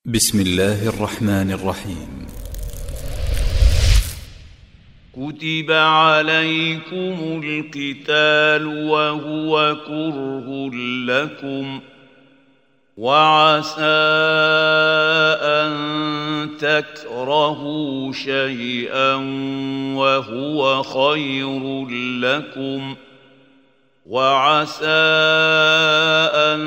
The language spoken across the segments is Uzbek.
بسم الله الرحمن الرحيم. كتب عليكم القتال وهو كره لكم وعسى أن تكرهوا شيئا وهو خير لكم وعسى أن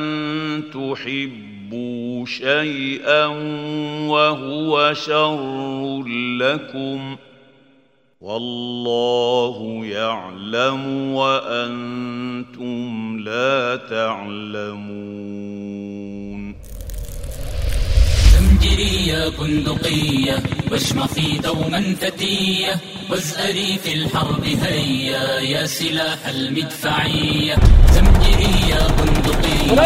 تحبوا شيئا وهو شر لكم والله يعلم وأنتم لا تعلمون. زمجرية بندقية واشمخي دوما فتية وازأري في الحرب هيا يا سلاح المدفعية. زمجرية بندقية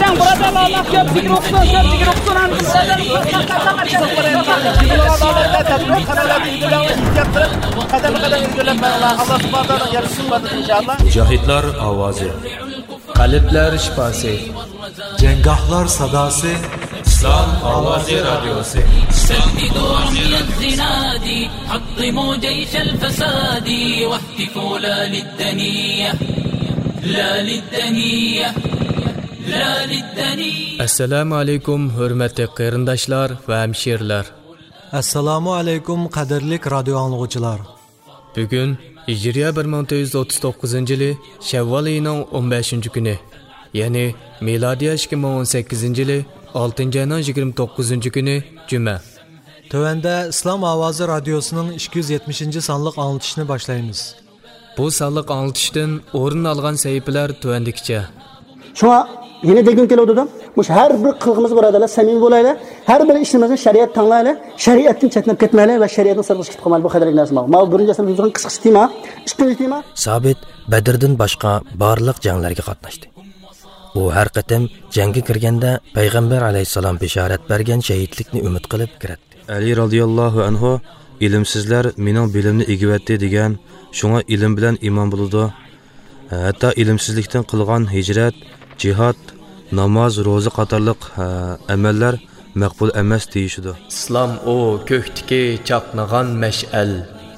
Mücahitler avazı, kalpler şifası, cengahlar sadası, İslam Avazı Radyosu. سددوا رمي الزناد حطموا جيش الفساد واهتفوا لا للدنية لا للدنية لا للدنية. Assalamu alaykum hürmetli qarindoshlar va hamshirlar. Assalamu alaykum qadrli radio anglag'uchilar. Bugun Hijriya 1439-yili Shavvol oyining 15-kuni, ya'ni milodiy 2018-yili 6-ayning 29-kuni Cuma. Tövende İslam Avazı Radyosu'nun 270. sanlık anlatışını başlayınız. Bu sanlık anlatıştan o'rin algan sayfalar tövendikçe. Şuna yine degin kelodi. Muş her bir qilg'imiz birodarlar samimiy bo'laylik. Har bir ishimizni shariat tanlaylik. Shariatdan chetnab ketmaylik va shariatni sirg'ish ketib qolmaylik. Bu qadrli narsa. Mana birinchisi bizning qisqa tema, ikkinchi tema. Sabit Bedirdan boshqa barliq janglarga qatnashdi. U har qatam jangga kirganda payg'ambar alayhisalom bishorat bergan shahidlikni umid qilib kiradi. Ali radhiyallohu anhu ilmsizlar mening bilimni egivatdi degan, shunga ilm bilan iymon bo'ladi. Hatto ilmsizlikdan qilgan hijrat, jihad, namoz, ro'za qatorliq amallar maqbul emas deyishdi. Islom o ko'kdagi chaqnagan mash'al.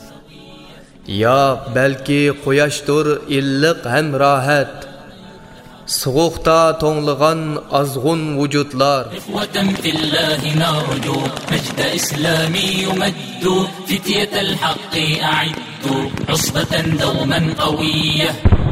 Ya balki quyoshdir illiq ham rohat. Soğukta tonlagan azğun vücutlar. İkhvatan fillahi narju mecd islami yumaddu fityatal haqqi a'iddu usbatan dawman qawiyya.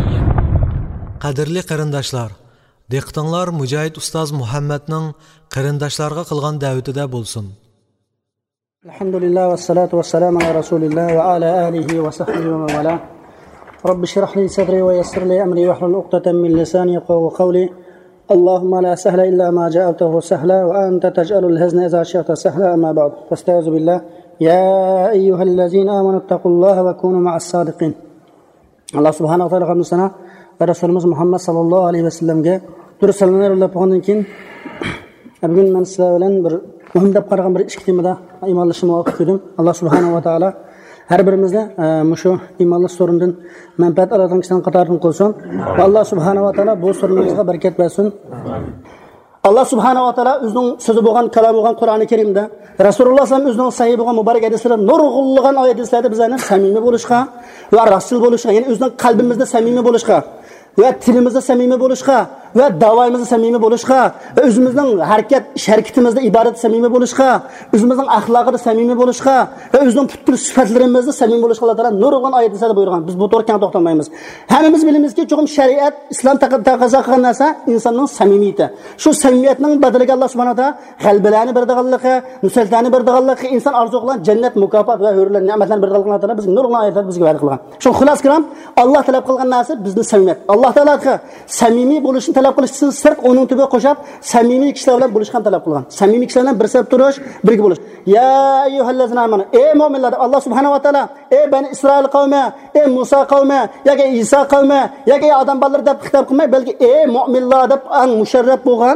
Qadrli qarindoshlar, diqqatinglar Mücahit Ustaz Muhammadning qarindoshlarga qilgan da'vatida bo'lsin. Alhamdulillah va salatu vassalamu ala rasulillah va ala alihi va sahbihi wa wala. رب اشرح لي صدري ويسر لي أمري واحلل عقدة من لساني يفقهوا قولي. اللهم لا سهل إلا ما جعلته سهلا وأنت تجعل الحزن إذا شئت سهلا. أما بعد فاستعوذ بالله. يا أيها الذين آمنوا اتقوا الله وكونوا مع الصادقين. الله سبحانه وتعالى قبلنا ورسولنا محمد صلى الله عليه وسلم جاء ترسلنا الله بقولنا كين أبين من سلام بر مهم دب قرقم بر إشكتي مدا إيمان الله شماعة كدم. الله سبحانه وتعالى her birimizde şu imanlı sorundan menfaat alatan kişiden katarını kılsın. Allah subhanahu wa ta'ala bu sorunlarımıza bereket versin. Allah subhanahu wa ta'ala özünün sözü boğan, kalamı boğan Kur'an-ı Kerim'de Resulullah sallam özünün sahibi boğan mübarek hadisleri nurgulluğun ayetlerde bizlerine samimi buluşka ve rasul buluşka, yani özünün kalbimizde samimi buluşka ve tilimizde samimi buluşka ve davayımızda samimi buluşka ve özümüzün hareketimizde ibadet samimi buluşka, özümüzün ahlakıda samimi buluşka ve özümüzün putlu sıfatlarımızda samimi buluşka Allah Teala nurgulluğun ayetlerde buyurgan. Biz bu doğruken toxtamaymiz. Hemimiz bilimiz ki çoğum şeriat, İslam taqaza qilgan narsa insanın samimiyeti. Şu samimiyetinin bedeliga Allah subhanahu wa ta'ala qalblarni berdiganligi, nusratlarni berdiganligi, insan arzu qilgan cennet, mukofot va hurlar, ne'matlarni berdiganligi Allah Teala bizning nurgulluğun ayetlarda bizga va'da qilgan. Şu xulos kiram Allah talab qilgan narsa bizni samimiyet. Allah Teala samimiy bo'lishni talab qilishsin sirq onun tubi qo'shib samimiy kishilar bilan bo'lishni talab qilgan. Samimiy kishilar bilan bir sirq turish, birga bo'lish. Ya ayyuhallazina amanu. Ey mu'minlar, Allah subhanahu wa ta'ala ey bani İsrail qavmi, ey Musa qavmi, yoki İsa qavmi, yoki odam bolalar deb xitob qilmay, balki ey mu'minlar deb ang musharraf bo'lgan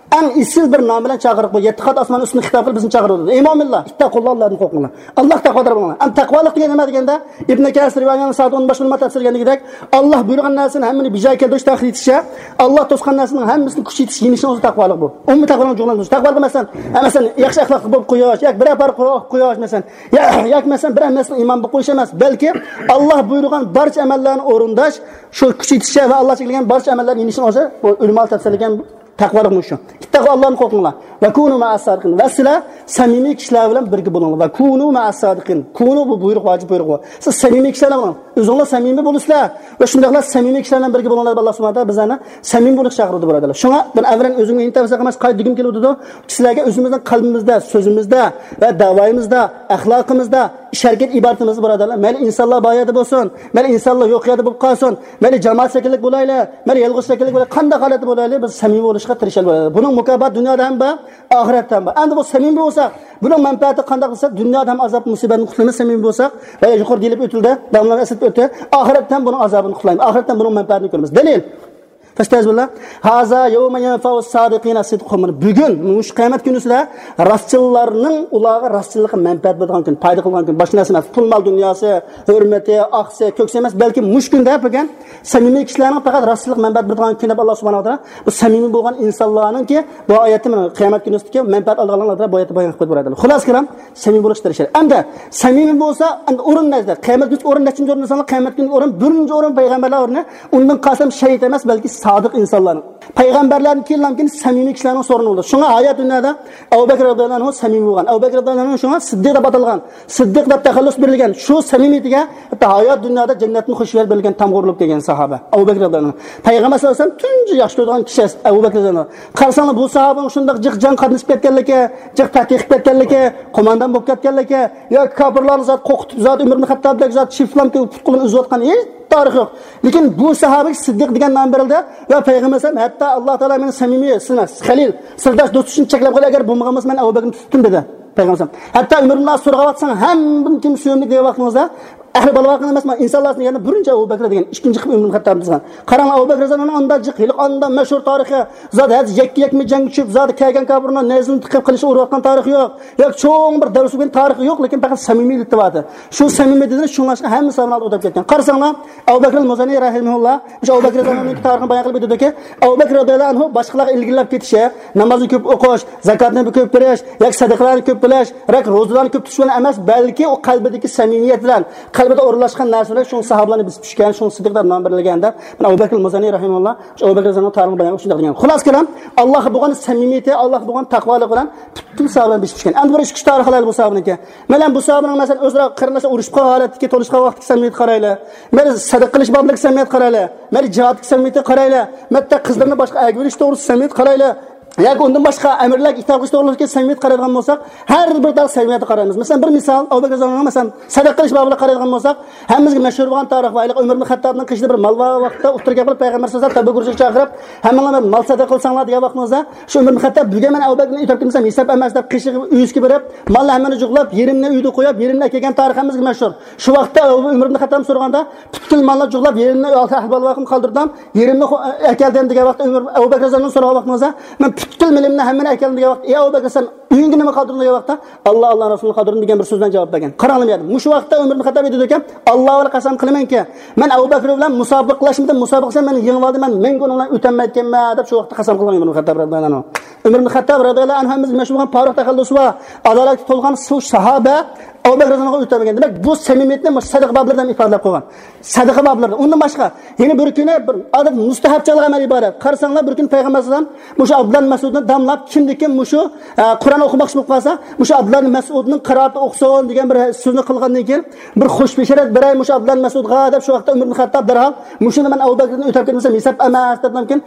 eng isil bir nom bilan chaqirib qo'y. 7 qat osmon ustini xitob qilib bizni chaqirdi. Ey mo'minlar, ittaqullohlarni qo'rqinglar. Alloh taqvodir bo'linglar. Am taqvolik degan nima deganda Ibn Kasir va yana Sa'd 15 xil tafsirganligidek Alloh buyurgan narsani hammani bijoy keltirish taxritisha, Alloh to'sgan narsaning hammasini kuchaytirish yemishning o'zi taqvolik bu. Ummi taqvolik jo'g'lanish. Taqvolik masalan yaxshi axloqli bo'lib qo'yish, yoki bir par qo'yish masalan, yoki masalan bir narsa iymon bo'lib qo'yish emas, balki Alloh buyurgan barcha amallarni o'rindash, shu kuchaytirish va Alloh chekilgan barcha amallarni yemishning o'zi bu ulamo tafsirlagan taqvolik shu. Ittaqo Allohni qo'rqinglar. Va kunu ma'as-sadiqin. Va sizlar samimiy kishilar bilan birga bo'linglar. Va kunu ma'as-sadiqin. Kunu bu buyruq vojib buyruq. Siz samimiy kishilar bilan o'zingizlar samimiy bo'lisizlar va shundaqlar samimiy kishilar bilan birga bo'linglar. Alloh subhanahu va taolo bizlarni samimiy bo'lib chaqirdi birodarlar. Shunga ben avval o'zimga intavsiya qilmas qaydagim keluvdi-da, sizlarga o'zimizning qalbimizda, so'zimizda va da'voyimizda, axloqimizda, ish-harakat iboratimizda birodarlar, mayli insonlar boyada bo'lsin, mayli insonlar yo'qiyada bo'lib qolsin, mayli jamoat shakllik bo'laylik, mayli yolg'iz shakllik bo'laylik, qanday holatda bo'laylik, biz samimiy bo'lishga tirishamiz. Buning mukofoti dunyoda ham bor, oxiratda ham bor. Endi bu samimiy bo'lsak, buning manfaati qanday bo'lsa, dunyoda ham azob musibatni qutlaymiz samimiy bo'lsak, va yuqori deyilib o'tildi, damlar asib o'tdi, oxiratda ham buning azobini qutlaymiz, oxiratda ham buning manfaatini ko'ramiz. Dalil Fastazbillah. Haza yawma yanfa'u sadiqina sidqhum. Bugun mush qiyomat kunisida rostchilarning ularga rostchilikka manfaat beradigan kun, foyda qilgan kun, boshqa narsa emas. Pul mol dunyosi, hurmati, oqsi, ko'ksi emas, balki mush kunda bo'lgan samimiy kishilarning faqat rostchilik manfaat beradigan kun deb Alloh subhanahu va taolo bu samimiy bo'lgan insonlarningki bu oyatni qiyomat kunisida manfaat olganlarga bu oyatni bayon qilib beradilar. Xulos kalam samimiy bo'lishga tirishadi. Endi samimiy bo'lsa, endi o'rin nazar, qiyomat kunida o'rin nechinchi o'rin desangiz, qiyomat kunida o'rin birinchi o'rin payg'ambarlar o'rni, undan qasam shahid emas, balki sodiq insonlarning payg'ambarlarning keyin samimiy kishilarning so'rini bo'ldi. Shunga hayot dunyoda Abu Bakr radhiyallohu anhu samimiy bo'lgan. Abu Bakr radhiyallohu anhu shunga Siddiq deb atalgan. Siddiq deb taxallus berilgan. Shu samimiyatiga hatto hayot dunyoda jannatni xushyor berilgan tamg'urlik degan sahaba Abu Bakr radhiyallohu anhu. Payg'ambar sollallohu alayhi vasallam tunji yaxshi ko'rgan kishi Abu Bakr radhiyallohu anhu. Qarasanglar bu sahobaning shunday jiq-jan qatnashib ketganligi, jiq tatbiq ketganligi, qo'mondan bo'lib ketganligi, yoki kofirlarni zot qo'qitib zot Umar ibn Xattobdek zot shiflam qilib uzayotgan tarix yo'q. Lekin bu sahobaga Siddiq degan nom berildi va payg'ambar ham hatto Alloh taolo meni samimiy, siz Xalil, sirdosh do'st uchun cheklab qo'ygan, agar bo'lmagan bo'lsa men Abu Bakrni tutdim dedi payg'ambar. Hatto Umar ibn so'rag'atsang, hamma kim suyimli degan vaqtimizda ahli balvaqni emas, insonlarning yana birinchi Abu Bakr degan, ikkinchi qilib Umar Xattob bizgan. Qarang Abu Bakr zamonida unda jiqiliq, unda mashhur tarixi, zot haz yakki-yakmi jang tushib, zot kelgan kofirni nezini tiqib qilish urayotgan tarix yo'q. Yo'q, cho'ng bir darus bo'lgan tarix yo'q, lekin faqat samimiylik tibati. Shu samimiylikni shunlashga hamma savollar o'tib ketgan. Qarasanglar, Abu Bakr al-Muzani rahimahulloh, o'sha Abu Bakr zamonining tarixini bayon qilib o'tdiki, Abu Bakr radhiyallohu anhu boshqalarga ilgilab ketishi, namozni ko'p o'qish, zakotni ko'p berish, yoki sadaqalarni ko'p bilish, ro'zalarni ko'p tutish bilan emas, balki u qalbidagi samimiyat bilan, qalbida o'rlashgan narsalar shu sahobalarni biz pishgan, shu siddiqlar nom berilganda, Abu Bakr al-Muzani rahimahulloh, Abu Bakr zamonining tarixini bayon qilib degan. Xulos kalam, Alloh bo'lgan samimiyati, Alloh bo'lgan taqvolik bilan butun sahobalar biz pishgan. Endi bir ish tarixlar bu sahobalarniki. Mana bu sahobaning masalan o'zaro qarindoshlar urushib qolgan holatga to'lishgan vaqtda samimiyat qaraylar. Mana sadaqa qilish bobiga samimiyat qaraylar. Mana jihodga samimiyat qaraylar. Matta qizlarni boshqa ag'ilish to'g'risida samimiyat qaraylar. yoki undan boshqa amirlar itoat qilish to'g'risida samimiyat qaraydigan bo'lsak, har bir tarix samimiyatga qaraymiz. Masalan, bir misol, Abu Bakr zamonida masalan sadaqa qilish babida qaraydigan bo'lsak, hammamizga mashhur bo'lgan tarix va Umar ibn Xattobning qishida bir malva vaqtida o'tirgan qilib payg'ambar sollallohu alayhi vasallam tabiqurga chaqirib, hammalar mal sadaqa qilsanglar degan vaqtimizda, shu Umar ibn Xattob bugun men Abu Bakrni itoat qilsam hisob emas deb qishig'i uyisiga berib, malni hammani juqlab, yerimni uyda qo'yib, yerimni kelgan tarix hammamizga mashhur. Shu vaqtda Umar ibn Xattob so'raganda, butkul malni juqlab, yerimni ahvol vaqtim qoldirdim, yerimni akaldim degan vaqtda Umar Abu Bakr zamonida so'ragan vaqtimizda, men butkul milimni hammani akaldim degan vaqtda, "Ey Abu Bakr, sen uyingga nima qoldirding?" degan vaqtda, "Alloh Alloh Rasulini qoldirdim" degan bir so'zdan javob bergan. Qaranglar, shu vaqtda Umar ibn Xattob dedi ekan, "Allohga qasam qilamanki, men Abu Bakr bilan musobaqalashimda, musobaqasam meni yengib oldim, men o'ningdan o'tolmayotganman" deb shu vaqtda qasam qilgan Umar ibn Xattob radhiyallohu anhu. Umar ibn Xattob radhiyallohu anhu biz mashhur bo'lgan Faruq taxallus va adolatga to'lgan shu sahoba Abu Bakr radhiyallohu anhu o'tmagan. Demak, bu samimiyatni sadaqa bablaridan ifodalab qo'ygan. Sadaqa bablari. Undan boshqa yana bir kuni bir odam mustahabchilik amal iborat. Qarasanglar bir kun payg'ambar sollallohu alayhi vasallam mushu Abdullah Mas'udni damlab kimdikin mushu Qur'on o'qimoqchi bo'lib qolsa, mushu Abdullah Mas'udning qiraati o'qisin degan bir so'zni qilgandan keyin bir xush bisharat beray mushu Abdullah Mas'udga deb shu vaqtda Umar ibn Xattob darhol mushuni men Abu Bakrni o'tib ketmasam hisob emas deb mumkin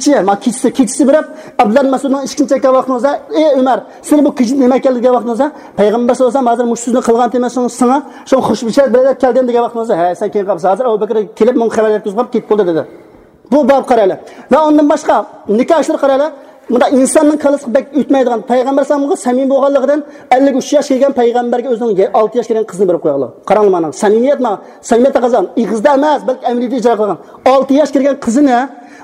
kechisi berib Abdullah Mas'udning ishkin chekkan vaqtimizda, "Ey Umar, sen bu kechi nima keldi degan vaqtimizda, payg'ambar sollallohu alayhi vasallam hozir mush so'zni qilgan temasini sana shu xush bisharat bilan keldim degan vaqtimizda, "Ha, sen keyin qilibsan. Hozir Abu Bakr kelib men xabar yetkazib ketib bo'ldi" dedi. Bu bab qaraylar. Va undan boshqa nikoh ishlar qaraylar. Bunda insonning qalbisi bek o'tmaydigan payg'ambar sallallohu samimiy bo'lganligidan 53 yosh kelgan payg'ambarga o'zining 6 yosh kelgan qizni berib qo'yganlar. Qaranglar mana, samimiyat qazon, ig'izda emas, balki amaliyotda ijro qilgan. 6 yosh kelgan qizini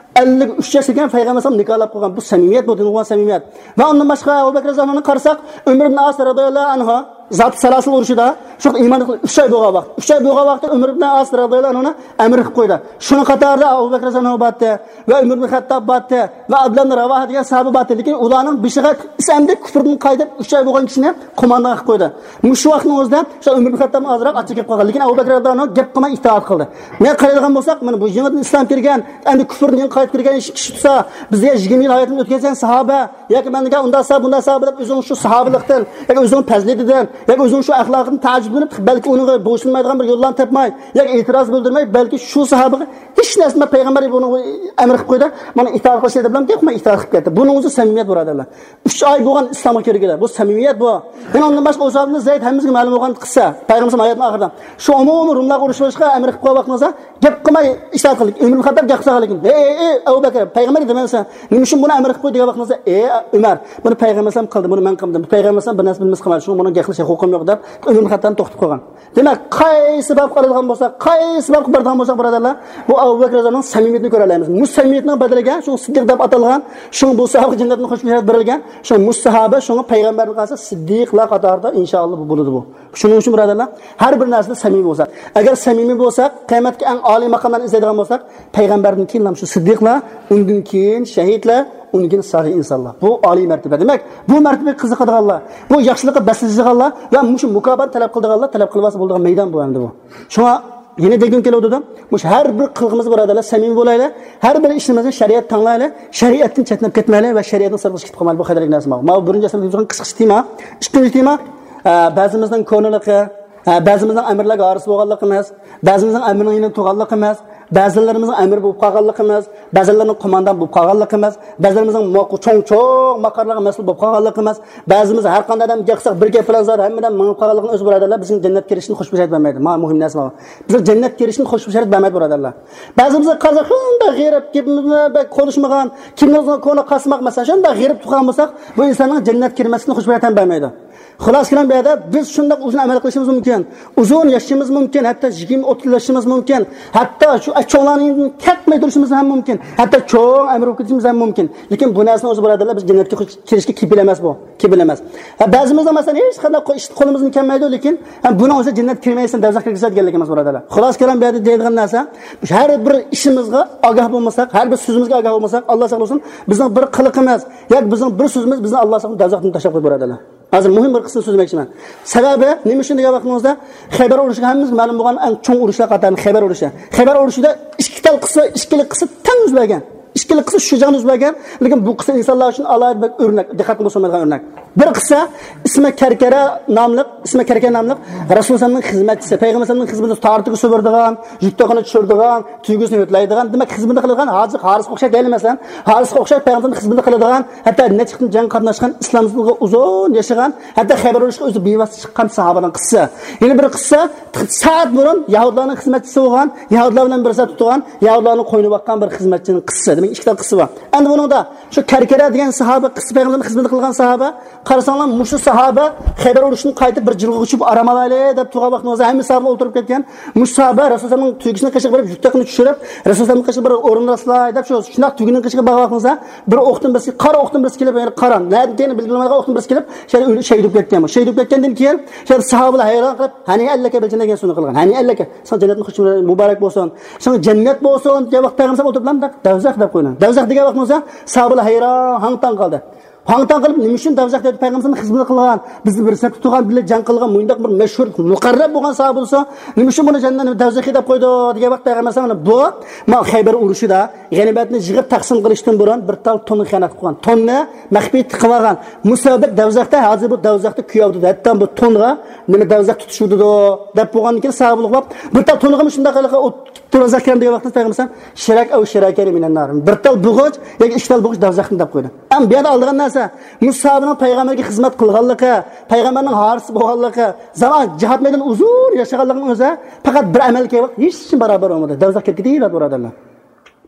53 yaşken Peygamber sallam nikohlab qo'ygan. Bu samimiyat, bu dinga samimiyat. Va undan boshqa Abu Bakr zamonini qarasak, Umar ibn As radhiyallohu anhu zat salasil urushida shu iymon qilib 3 oy bo'lgan vaqt. 3 oy bo'lgan vaqtda Umar ibn As radhiyallohu anhu amr qilib qo'ydi. Shuni qatorida Abu Bakr zamonini batdi va Umar ibn Xattob batdi va Abdullah ibn Ravoha degan sahoba batdi. Lekin ularning bishiga isamda kufrdan qaydib 3 oy bo'lgan kishini qo'mondan qilib qo'ydi. Shu vaqtning o'zida shu Umar ibn Xattob ozroq achchiq kelib qolgan. Lekin Abu Bakr radhiyallohu anhu gap qilmay itoat qildi. Men qaraydigan bo'lsak, mana bu yangidan islom kirgan, endi kufrdan qaytib kirgan kishi tutsa, bizga 20 yil hayotini o'tkazgan sahoba yoki menga unda sahaba deb o'zing shu sahobalikdan yoki o'zing fazlitidan yoki o'zing shu axloqidan ta'jiblanib, balki uning bo'ysunmaydigan bir yo'llarni topmay yoki e'tiroz bildirmay, balki shu sahobaga hech narsa payg'ambar buni amr qilib qo'ydi, mana itoat qilishdi deb bilan men itoat qilib ketdi. Buning o'zi samimiyat birodarlar. 3 oy bo'lgan islomga kirganlar. Bu samimiyat bu. Men undan boshqa o'zimizning Zayd hammamizga ma'lum bo'lgan qissa, payg'ambar hayotning oxirida shu umumiy rumlar urushishga amr qilib qo'ymoqmasa, gap qilmay itoat qildik. Umar Xattob gap qilsa lekin, Abu Bakr payg'ambar demansa, nima uchun buni amr qilib qo'ydi degan vaqtda, Umar, buni payg'ambar ham qildi, buni men qildim. Payg'ambar ham bir narsa bilmas qilmadi. Shuni buni gaplashish huquqim yo'q deb Umar Xattobni to'xtatib qo'ygan. Demak, qaysi bab qiladigan bo'lsa, qaysi bab qiladigan bo'lsa, birodarlar, bu Abu Bakr roziyallohu anhu samimiyatini ko'ra olamiz. Musamimiyatning badaliga shu siddiq deb atalgan, shu bu sahoba jannatni xushbirat berilgan, shu musahaba, shu payg'ambarning qarshi siddiqlar qatorida inshaalloh bu bo'ladi bu. Shuning uchun birodarlar, har bir narsada samimiy bo'lsa, agar samimiy bo'lsak, qiyomatga eng oliy maqomlarni izlaydigan bo'lsak, payg'ambardan keyin ham shu siddiqlar, undan keyin shahidlar, undan keyin solih insonlar. Bu oliy martaba. Demak, bu martabaga qiziqadiganlar, bu yaxshilikqa baslaydiganlar va shu mukofot talab qiladiganlar, talab qilmasa bo'ladigan maydon bu endi bu. Shunga yine degim keladi. Mush har bir qilg'imiz birodarlar samimiy bo'laylik, har bir ishimizni shariat tanlaylik, shariatdan chetnab ketmaylik va shariatning sirg'ish ketib qolmaylik. Bu qadrli narsa. Mana birinchi aslida qisqa tema, ikkinchi tema ba'zimizning ko'ngliligi, ba'zimizning amirlarga aris bo'lganligimiz, ba'zimizning amirning yini tug'anligimiz, ba'zilarimizning amir bo'lib qolganligimiz, ba'zilarning qo'mondan bo'lib qolganligimiz, ba'zilarimizning cho'ng maqarlarga mas'ul bo'lib qolganligimiz, ba'zimiz har qanday odam gapsa bir gap bilan zot hammadan minib qolganligini o'z birodarlar bizning jannat kirishni xushbisharat bermaydi. Mana muhim narsa bu. Bizning jannat kirishni xushbisharat bermaydi birodarlar. Ba'zimizga qaza shunda g'irib kimni konuşmagan, kimning ko'ni qasmoq masalan shunda g'irib turgan bo'lsak, bu insonning jannat kirmasini xushbisharat ham bermaydi. Xolos kelam bu yerda biz shunday uzun amal qilishimiz mumkin. Uzun yashashimiz mumkin, hatto 20-30 yashashimiz mumkin. Hatto shu cho'nglarning ketmay turishimiz ham mumkin. Hatto cho'ng amr o'qitishimiz ham mumkin. Lekin bu narsani o'zi birodarlar biz jannatga kirishga kepil emas bu. Kepil emas. Ba'zimizda masalan hech qanday qo'limizni kelmaydi, lekin buni o'zi jannat kirmaysan, dazaq kirgizadiganligimiz birodarlar. Xolos kelam bu yerda deydigan narsa, har bir ishimizga ogoh bo'lmasak, har bir so'zimizga ogoh bo'lmasak, Alloh saqlasin, bizning bir qiliqimiz yoki bizning bir so'zimiz bizni Alloh saqlasin dazaqdan tashlab qo'yadi birodarlar. Hozir muhim bir qism so'zlamoqchiman. Sababi nima uchun degan vaqtimizda Xaybar urushiga hammamiz ma'lum bo'lgan eng cho'ng urushlar qatorida Xaybar urushi. Xaybar urushida ikkilik qism tang yuzlagan. İşkili qissa shujagan yuzlagan, lekin bu qissa insonlar uchun alohida bir o'rnak, diqqat qilmagan o'rnak. Bir qissa ismi Karkara nomli, Rasulullohning xizmatchisi, payg'ambarning xizmatini tortiga so'rdirgan, yuktoqini tushirdigan, tuygusini o'tlaydigan, demak xizmatni qilgan hozir Haris o'xshab deyilmasan, Harisga o'xshab payg'ambarning xizmatini qiladigan, hatto nechqin jang qatnashgan, islomga uzun yashagan, hatto Xaybar urushiga o'zi bevosita chiqqan sahobaning qissasi. Yana bir qissa saat burun Yahudlarning xizmatchisi bo'lgan, Yahudlar bilan bir soat turgan, Yahudlarning qo'ynib boqqan bir xizmatchining qissasi. Demak ikkita qissa bor. Endi buningda shu Karkara degan sahoba, payg'ambarning xizmatini qilgan sahoba, qarasanglar mushu sahoba Xaybar urushini qaytib bir jilg'a uchib aramalayli deb turgan vaqtda o'zi hamma sahoba o'tirib ketgan. Mush sahoba Rasulullohning tuygusini qishib berib, yuktoqini tushirib, Rasulullohning qishib bir o'rinlaslay deb shu shunaq tuygini qishib borgan vaqtda bir o'qtin birisi, qora o'qtin birisi kelib, yani qaran, nima bilmaydigan o'qtin birisi kelib, shahid bo'lib ketgan. Shahid bo'lib ketgandan keyin sahobalar hayron qilib, "Hani allaka biljan" degan so'zni qilgan. "Hani allaka, sen jannatni xush muborak bo'lsin. Sen jannat bo'lsin" degan vaqtda payg'ambar o'tirib davzaq deb qo'ygan. Davzaq degan vaqtimizda sahobalar hayron, hangtan qoldi. Hangtan qilib nima uchun davzaq deb payg'ambarning xizmat qilgan, bizni bir saf turgan, bilan jang qilgan, mo'yindoq bir mashhur, muqarrab bo'lgan sahoba bo'lsa, nima uchun buni jannatni davzaq deb qo'ydi degan vaqtda payg'ambar bu Xaybar urushida g'animatni yig'ib taqsim qilishdan burun bir tal tonni xiyonat qilgan. Tonni maxfiy tiqib olgan. Musobiq davzaqda hozir bu davzaqda kuyovdi. Hatto bu tonga nima davzaq tutishuvdi deb bo'lgandan keyin sahobalar bo'lib, bir tal tonga shunday qilib davzaq degan vaqtda payg'ambar shirak aw shirakari minan nar. Bir tal bug'och yoki ikki tal bug'och davzaqni deb qo'ydi. Ham bu yerda olgan narsa Musabining payg'ambarga xizmat qilganligi, payg'ambarning harisi bo'lganligi, zaman jihad maydonida uzun yashaganligining o'zi faqat bir amalga hech kim barobar bo'lmadi. Davzaq ketdi deyiladi birodarlar.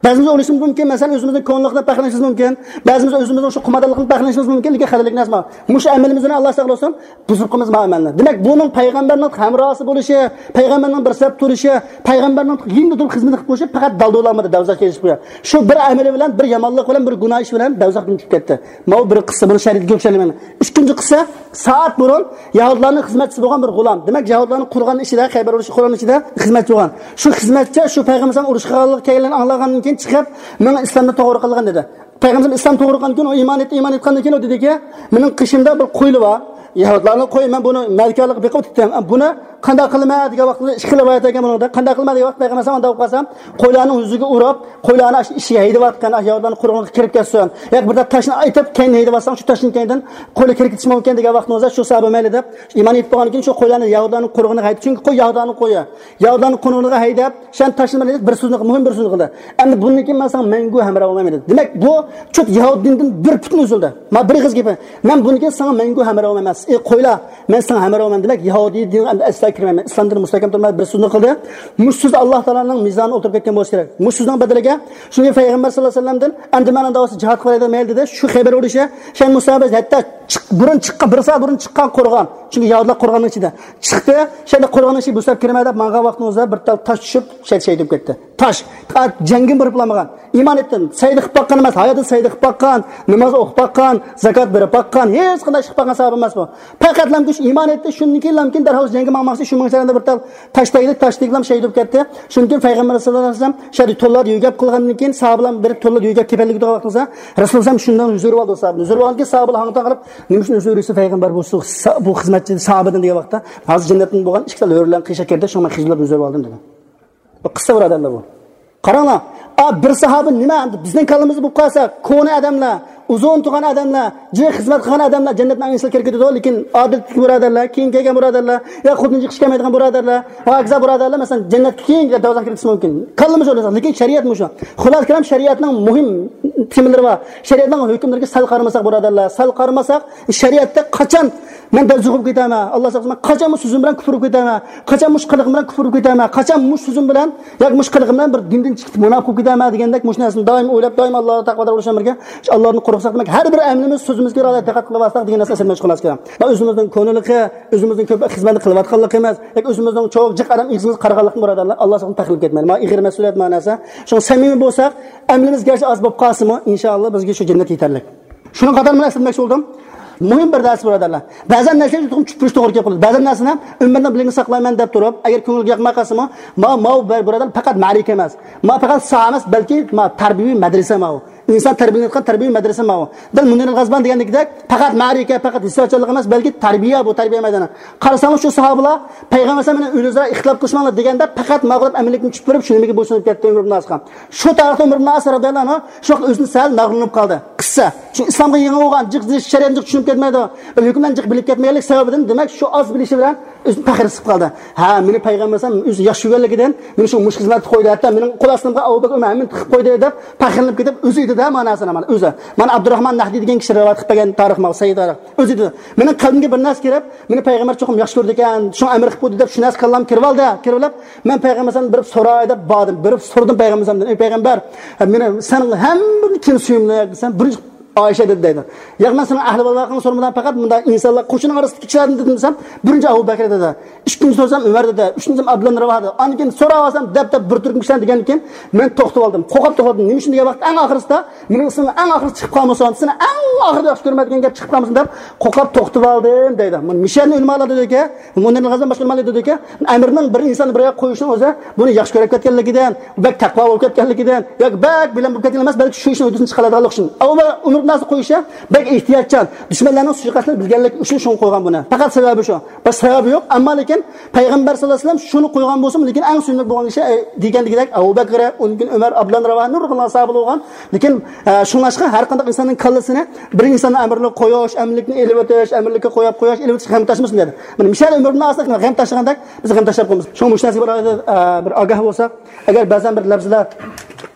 Bazımız oluşumuz mümkün, mesela özümüzün konularına bakışımız mümkün. Bazımız özümüzün şu kumadarlıqına bakışımız mümkün. Lekin xatolik nasma. Muş amelimizden Allah saqlasin, buzurqimiz ma'amalni. Demak, bunun payg'ambarning hamrosi bo'lishi, payg'ambarning bir sabab turishi, payg'ambarning yengil turib xizmat qilib qo'yishi faqat daldolamadi, davzaq kelishib qo'yadi. Shu bir amali bilan, bir yomonlik bilan, bir gunoh ish bilan davzaqdan chiqib ketdi. Mana bir qissa, buni shariatga o'xshamayman. Ikkinchi qissa, soat burun yahudlarning xizmatchisi bo'lgan bir g'ulam. Demak, yahudlarning qurgan ishida, Xaybar urushi Qur'on ichida xizmatchi bo'lgan. Shu xizmatchi shu payg'ambardan urush qilganlik kelganini anglagandan keyin chiqib, "Men islomni to'g'ri qilgan" dedi. Payg'ambar islom to'g'ri qilgan keyin o iymon etgandan keyin o dediki, "Mening qishimda bir qo'yli bor. Yahudlarning qo'yi, men buni malkalik beqib tutdim. Buni qanday qilma degan vaqtda ish qilib aytgan bunda. Qanday qilma degan vaqt payg'ambar sallallohu alayhi vasallam qo'ylarning yuziga urib, qo'ylarni ishiga haydab atgan Yahudlarning qurug'iga kirib ketsin. Yo'q, birda tashni aytib, keyin haydab atsam, shu tashning keyindan qo'yga kirib ketish mumkin degan vaqtni o'zida shu sabab mayli deb iymon etib qolgan keyin shu qo'ylarni Yahudlarning qurug'iga haydab, chunki qo'y Yahudlarning qo'yi. Yahudlarning qurug'iga haydab, shan tashni bilan bir so'zni, muhim bir so'zni qildi. Endi bundan keyin men sen mangu hamra olmayman dedi. Demak, bu cho't Yahud dinidan bir butun uzildi. Men bir qiz gibi, men bundan keyin sana mangu hamra olmayman. Qo'ylar, men sana hamra olmayman demak, Yahudi din endi asla kirmayman. Islomdan mustahkam turmay bir so'zni qildi. Mush so'z Alloh taolaning mizoni o'tirib ketgan bo'lsa kerak. Mush so'zning badaliga shunga payg'ambar sollallohu alayhi vasallamdan endi men davosi jihad qilaydi mayli dedi. Shu xabar o'lishi, shan musobat hatto burun chiqqan, bir soat burun chiqqan qo'rg'on. Chunki Yahudlar qo'rg'onning ichida chiqdi. Shunda qo'rg'onning ichiga bo'sab kirmadi deb menga vaqtning o'zida bir tal tosh tushib, shayib ketdi. Tosh, jangim bir plamagan. Iymon etdim. Saydi qilib baqqan emas, hayotda saydi qilib baqqan, namoz o'qib baqqan, zakot berib baqqan, hech qanday ish qilib baqqan sabab emas bu. Faqatlam kuch iymon etdi, shundan keyin darhol jangga maqmoqchi, shu maqsadda bir tal tashdiklam shayib ketdi. Shundan keyin payg'ambar sollallohu alayhi vasallam shadi to'llar yugab qilgandan keyin sahobalar bir to'llar yugab kepanlik degan vaqtda Rasululloh shundan uzr oldi sahobalar. Uzr olgan sahobalar hangdan qilib, nima uchun uzrisi payg'ambar bu xizmatchi sahobadan degan vaqtda hozir jannatdan bo'lgan ikkita lo'rlar qiyshakirda shoma xizmat uzr oldim dedi. Bu qissa birodarlar bu. Qaranglar, bir sahoba nima bizning kalimiz bo'lib qolsa, ko'ni odamlar, uzun turgan odamlar, jiy xizmat qilgan odamlar jannatdan insonlar kirib ketadi, lekin odatli birodarlar, keyin kelgan birodarlar, yo xudni chiqish kelmaydigan birodarlar, hokazo birodarlar masalan jannatga keyin davzan kirish mumkin. Kalimiz o'lasa, lekin shariat mushu. Xulos kalam shariatning muhim temalari bor. Shariatning hukmlariga sal qaramasak birodarlar, sal qaramasak shariatda qachon men dalzug'ib ketaman, Alloh saqlasin, qachon mush so'zim bilan kufr ketaman, qachon mush qilig'im bilan kufr ketaman, qachon mush so'zim bilan yoki mush qilig'im bilan bir dindan chiqib munofiq ketaman degandek mush narsani doim o'ylab, doim Allohga taqvoda bo'lishim birga, Allohni qo'rqsak demak, har bir amrimiz so'zimizga rioya diqqat qilib olsak degan narsa esimdan chiqmas kerak. Va o'zimizning ko'ngligi, o'zimizning ko'p xizmat qilayotganlik emas, yoki o'zimizning cho'q jiq adam izimiz qaraganlik murodallar Alloh saqlab taqlib ketmaydi. Ma ig'ir mas'uliyat ma'nosi. Shu samimiy bo'lsak, amrimiz garchi oz bo'lib qolsa-mu, inshaalloh bizga shu jannat yetarli. Shuni qadar men aytmoqchi bo'ldim. Muhim bir dars birodarlar. Ba'zan narsalar tuxum tushirish to'g'ri kelib qoladi. Ba'zan narsani ummatdan bilimni saqlayman deb turib, agar ko'ngilga yoqmay qolsa-mu, ma birodar faqat ma'rika emas. Ma faqat sa'a emas, balki tarbiyaviy madrasa ma. İnsan terbiyelanayotgan tarbiyaviy madrasa ma. Dal Munir al-G'azban degandek faqat ma'rika, faqat hissochilik emas, balki tarbiya bu, tarbiya maydoni. Qarasam shu sahobalar payg'ambar bilan o'zlari ixtilof qilishmanglar deganda faqat mag'lub amirlikni tushib berib, shuniga bo'ysunib ketdi Umar ibn Asqam. Shu tarixda Umar ibn Asqam radhiyallohu anhu shu vaqt o'zini sal mag'lub qoldi. Qissa. Chunki islomga yangi bo'lgan, shariatni tushunib ketmaydi. Hukmdan chiqib bilib ketmaganlik sababidan demak shu oz bilishi bilan o'zini faxrsib qoldi. Ha, meni payg'ambarsam o'zi yaxshi yurganligidan meni shu mush xizmat qo'ydi, hatto mening qo'l ostimga Abu Bakr Umarni tiqib qo'ydi deb faxrlanib ketib o'zi edi-da ma'nosini mana o'zi. Mana Abdurrahmon Nahdiy degan kishi rivoyat qilib bergan tarix ma Sayyid tarix. O'zi edi. Mening qalbimga bir narsa kirib, meni payg'ambar cho'qim yaxshi ko'rdi ekan, shu amr qilib qo'ydi deb shu narsa qalbim kirib oldi. Kirib, men payg'ambardan bir so'rayda bordim, bir so'rdim payg'ambardan, "Ey payg'ambar, meni sen hammani kim suyimlaysan?" Birinchi Ayşe dedi. Yo'q, men seni ahli bo'lganligini so'ramadan faqat bunda insonlar qo'shining orasida kishilarni dedim desam, birinchi Abu Bakr dedi. Ikkinchi so'zam Umar dedi. Uchinchi Abdullah Ravah dedi. Ondan keyin so'rayapsam deb bir turkum kishilar degandan keyin men to'xtab oldim. Qo'qib to'xtadim. Nima uchun degan vaqt eng oxirisida mening ismim eng oxirida chiqib qolmasin, seni eng oxirida yaxshi ko'rmaydigan gap chiqib qolmasin deb qo'qib to'xtab oldim deydi. Men Mishelni ulamalar dedi-ki, Munir al-G'azban boshqa ulamalar dedi-ki, amirning bir insonni birga qo'yishning o'zi buni yaxshi ko'rib ketganligidan, bak taqvo bo'lib ketganligidan, yoki bak bilan bo'lib ketgan emas, balki shu ishni o'zini chiqaradiganlik uchun. Umar ibn Asqam qo'yishi bek ehtiyotchan, dushmanlarning suiqasdini bilganlik uchun shuni qo'ygan buni. Faqat sababi shu. Boshqa sababi yo'q, ammo lekin payg'ambar sollallohu alayhi vasallam shuni qo'ygan bo'lsa, lekin eng sunnat bo'lgan ishi deganligidek Abu Bakr, undan Umar, Abdullah Ravah nurg'ilon sahoba bo'lgan. Lekin shunlashqa har qanday insonning kallasini bir insonni amrni qo'yish, amrlikni elib o'tish, amrlikka qo'yib qo'yish, elib o'tish ham tashmasin dedi. Mana Mishal Umar ibn Asqam ham tashlagandek biz ham tashlab qo'yamiz. Shu mushnasiga bir ogoh bo'lsak, agar ba'zan bir lafzlar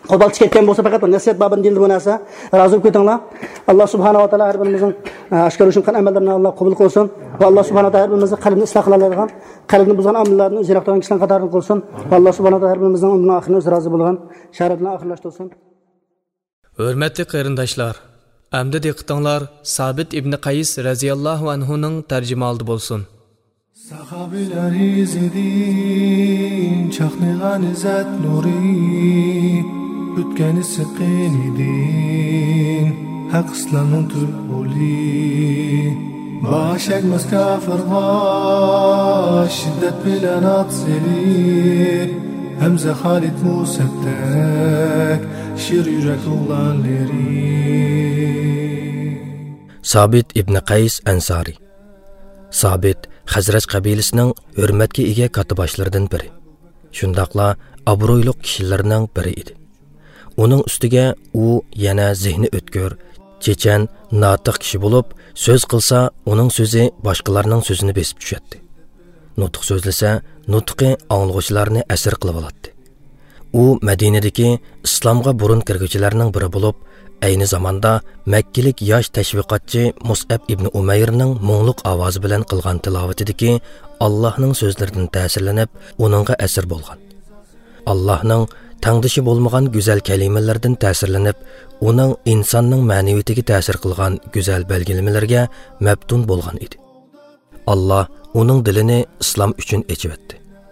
qo'balchi ketgan bo'lsa faqat bir nasihat babini dildi bu narsa rozi bo'lib ketinglar. Alloh subhanahu va taolo har birimizning oshkor uchun amallarni Alloh qabul qilsin va Alloh subhanahu va taolo har birimizning qalbini isloh qiladigan, qalbni buzgan amallarni o'zi yoqtirgan kishilar qatoridan qilsin va Alloh subhanahu va taolo har birimizning umrini oxirini o'zi rozi bo'lgan sharat bilan oxirlashtirsin. Hurmatli qarindoshlar, endi diqqatinglar Sabit ibn Qays radhiyallohu anhuning tarjimaldi bo'lsin. Sahabiler izledin, çaknigan izzet nuri, bütkeni sıkkın idin, hak İslam'ın tübuli. Baş ekmez kafirlar, şiddet bilen atseli, Hemze Halid Musettek, şir yürek oğlanları. Sabit ibn Qays Ansari. Sabit Xazraj qabilasining hurmatga ega katiboshlaridan biri. Shundaqla obro'li kishilarning biri edi. Uning ustiga u yana zehni o'tkir, chechan, notiq kishi bo'lib, so'z qilsa, uning so'zi boshqalarning so'zini besib tushadi. Nutq so'zlasa, nutqi anglovchilarni asir qilib oladi. U Madinadagi islomga burun kirguvchilarning biri bo'lib, ayni zamonda Makkilik yosh tashviqotchi Mus'ab ibn Umayrning mo'ngluq ovozi bilan qilgan tilovatidagi Allohning so'zlaridan ta'sirlanib, uningga asir bo'lgan. Allohning tangdishi bo'lmagan go'zal kalimalardan ta'sirlanib, uning insonning ma'naviyatiga ta'sir qilgan go'zal belgilamalariga mabtun bo'lgan edi. Alloh uning dilini islom uchun ochibdi.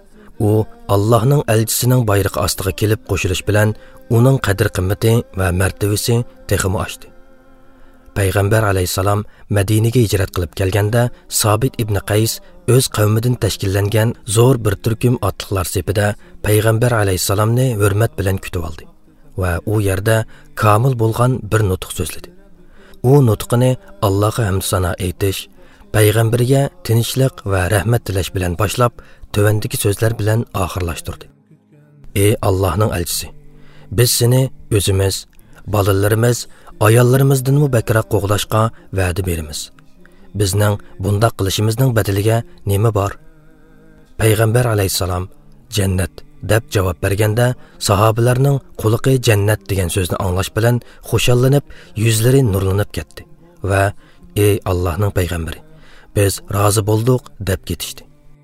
U Allohning elchisining bayrog'i ostiga kelib qo'shilish bilan uning qadr-qimmati va martabasi texmi oshdi. Payg'ambar alayhisalom Madinaga hijrat qilib kelganda Sabit ibn Qays o'z qavmidan tashkillangan zo'r bir turkum otliqlar sepida Payg'ambar alayhisalomni hurmat bilan kutib oldi va u yerda komil bo'lgan bir nutq so'zladi. U nutqini Allohga hamd sano aytish, payg'ambariga tinchlik va rahmat tilash bilan boshlab, tövendeki so'zlar bilan oxirlashtirdi. Ey Allohning elchisi, biz seni o'zimiz, bolalarimiz, ayollarimizdanmi bakroq qo'g'lashga va'da beramiz. Bizning bunda qilishimizning badaliga nima bor? Payg'ambar alayhisalom jannat deb javob berganda, sahobalarning quliqi jannat degan so'zni anglash bilan xushallanib, yuzlari nurlanib ketdi va ey Allohning payg'ambari, biz rozi bo'ldik deb ketishdi.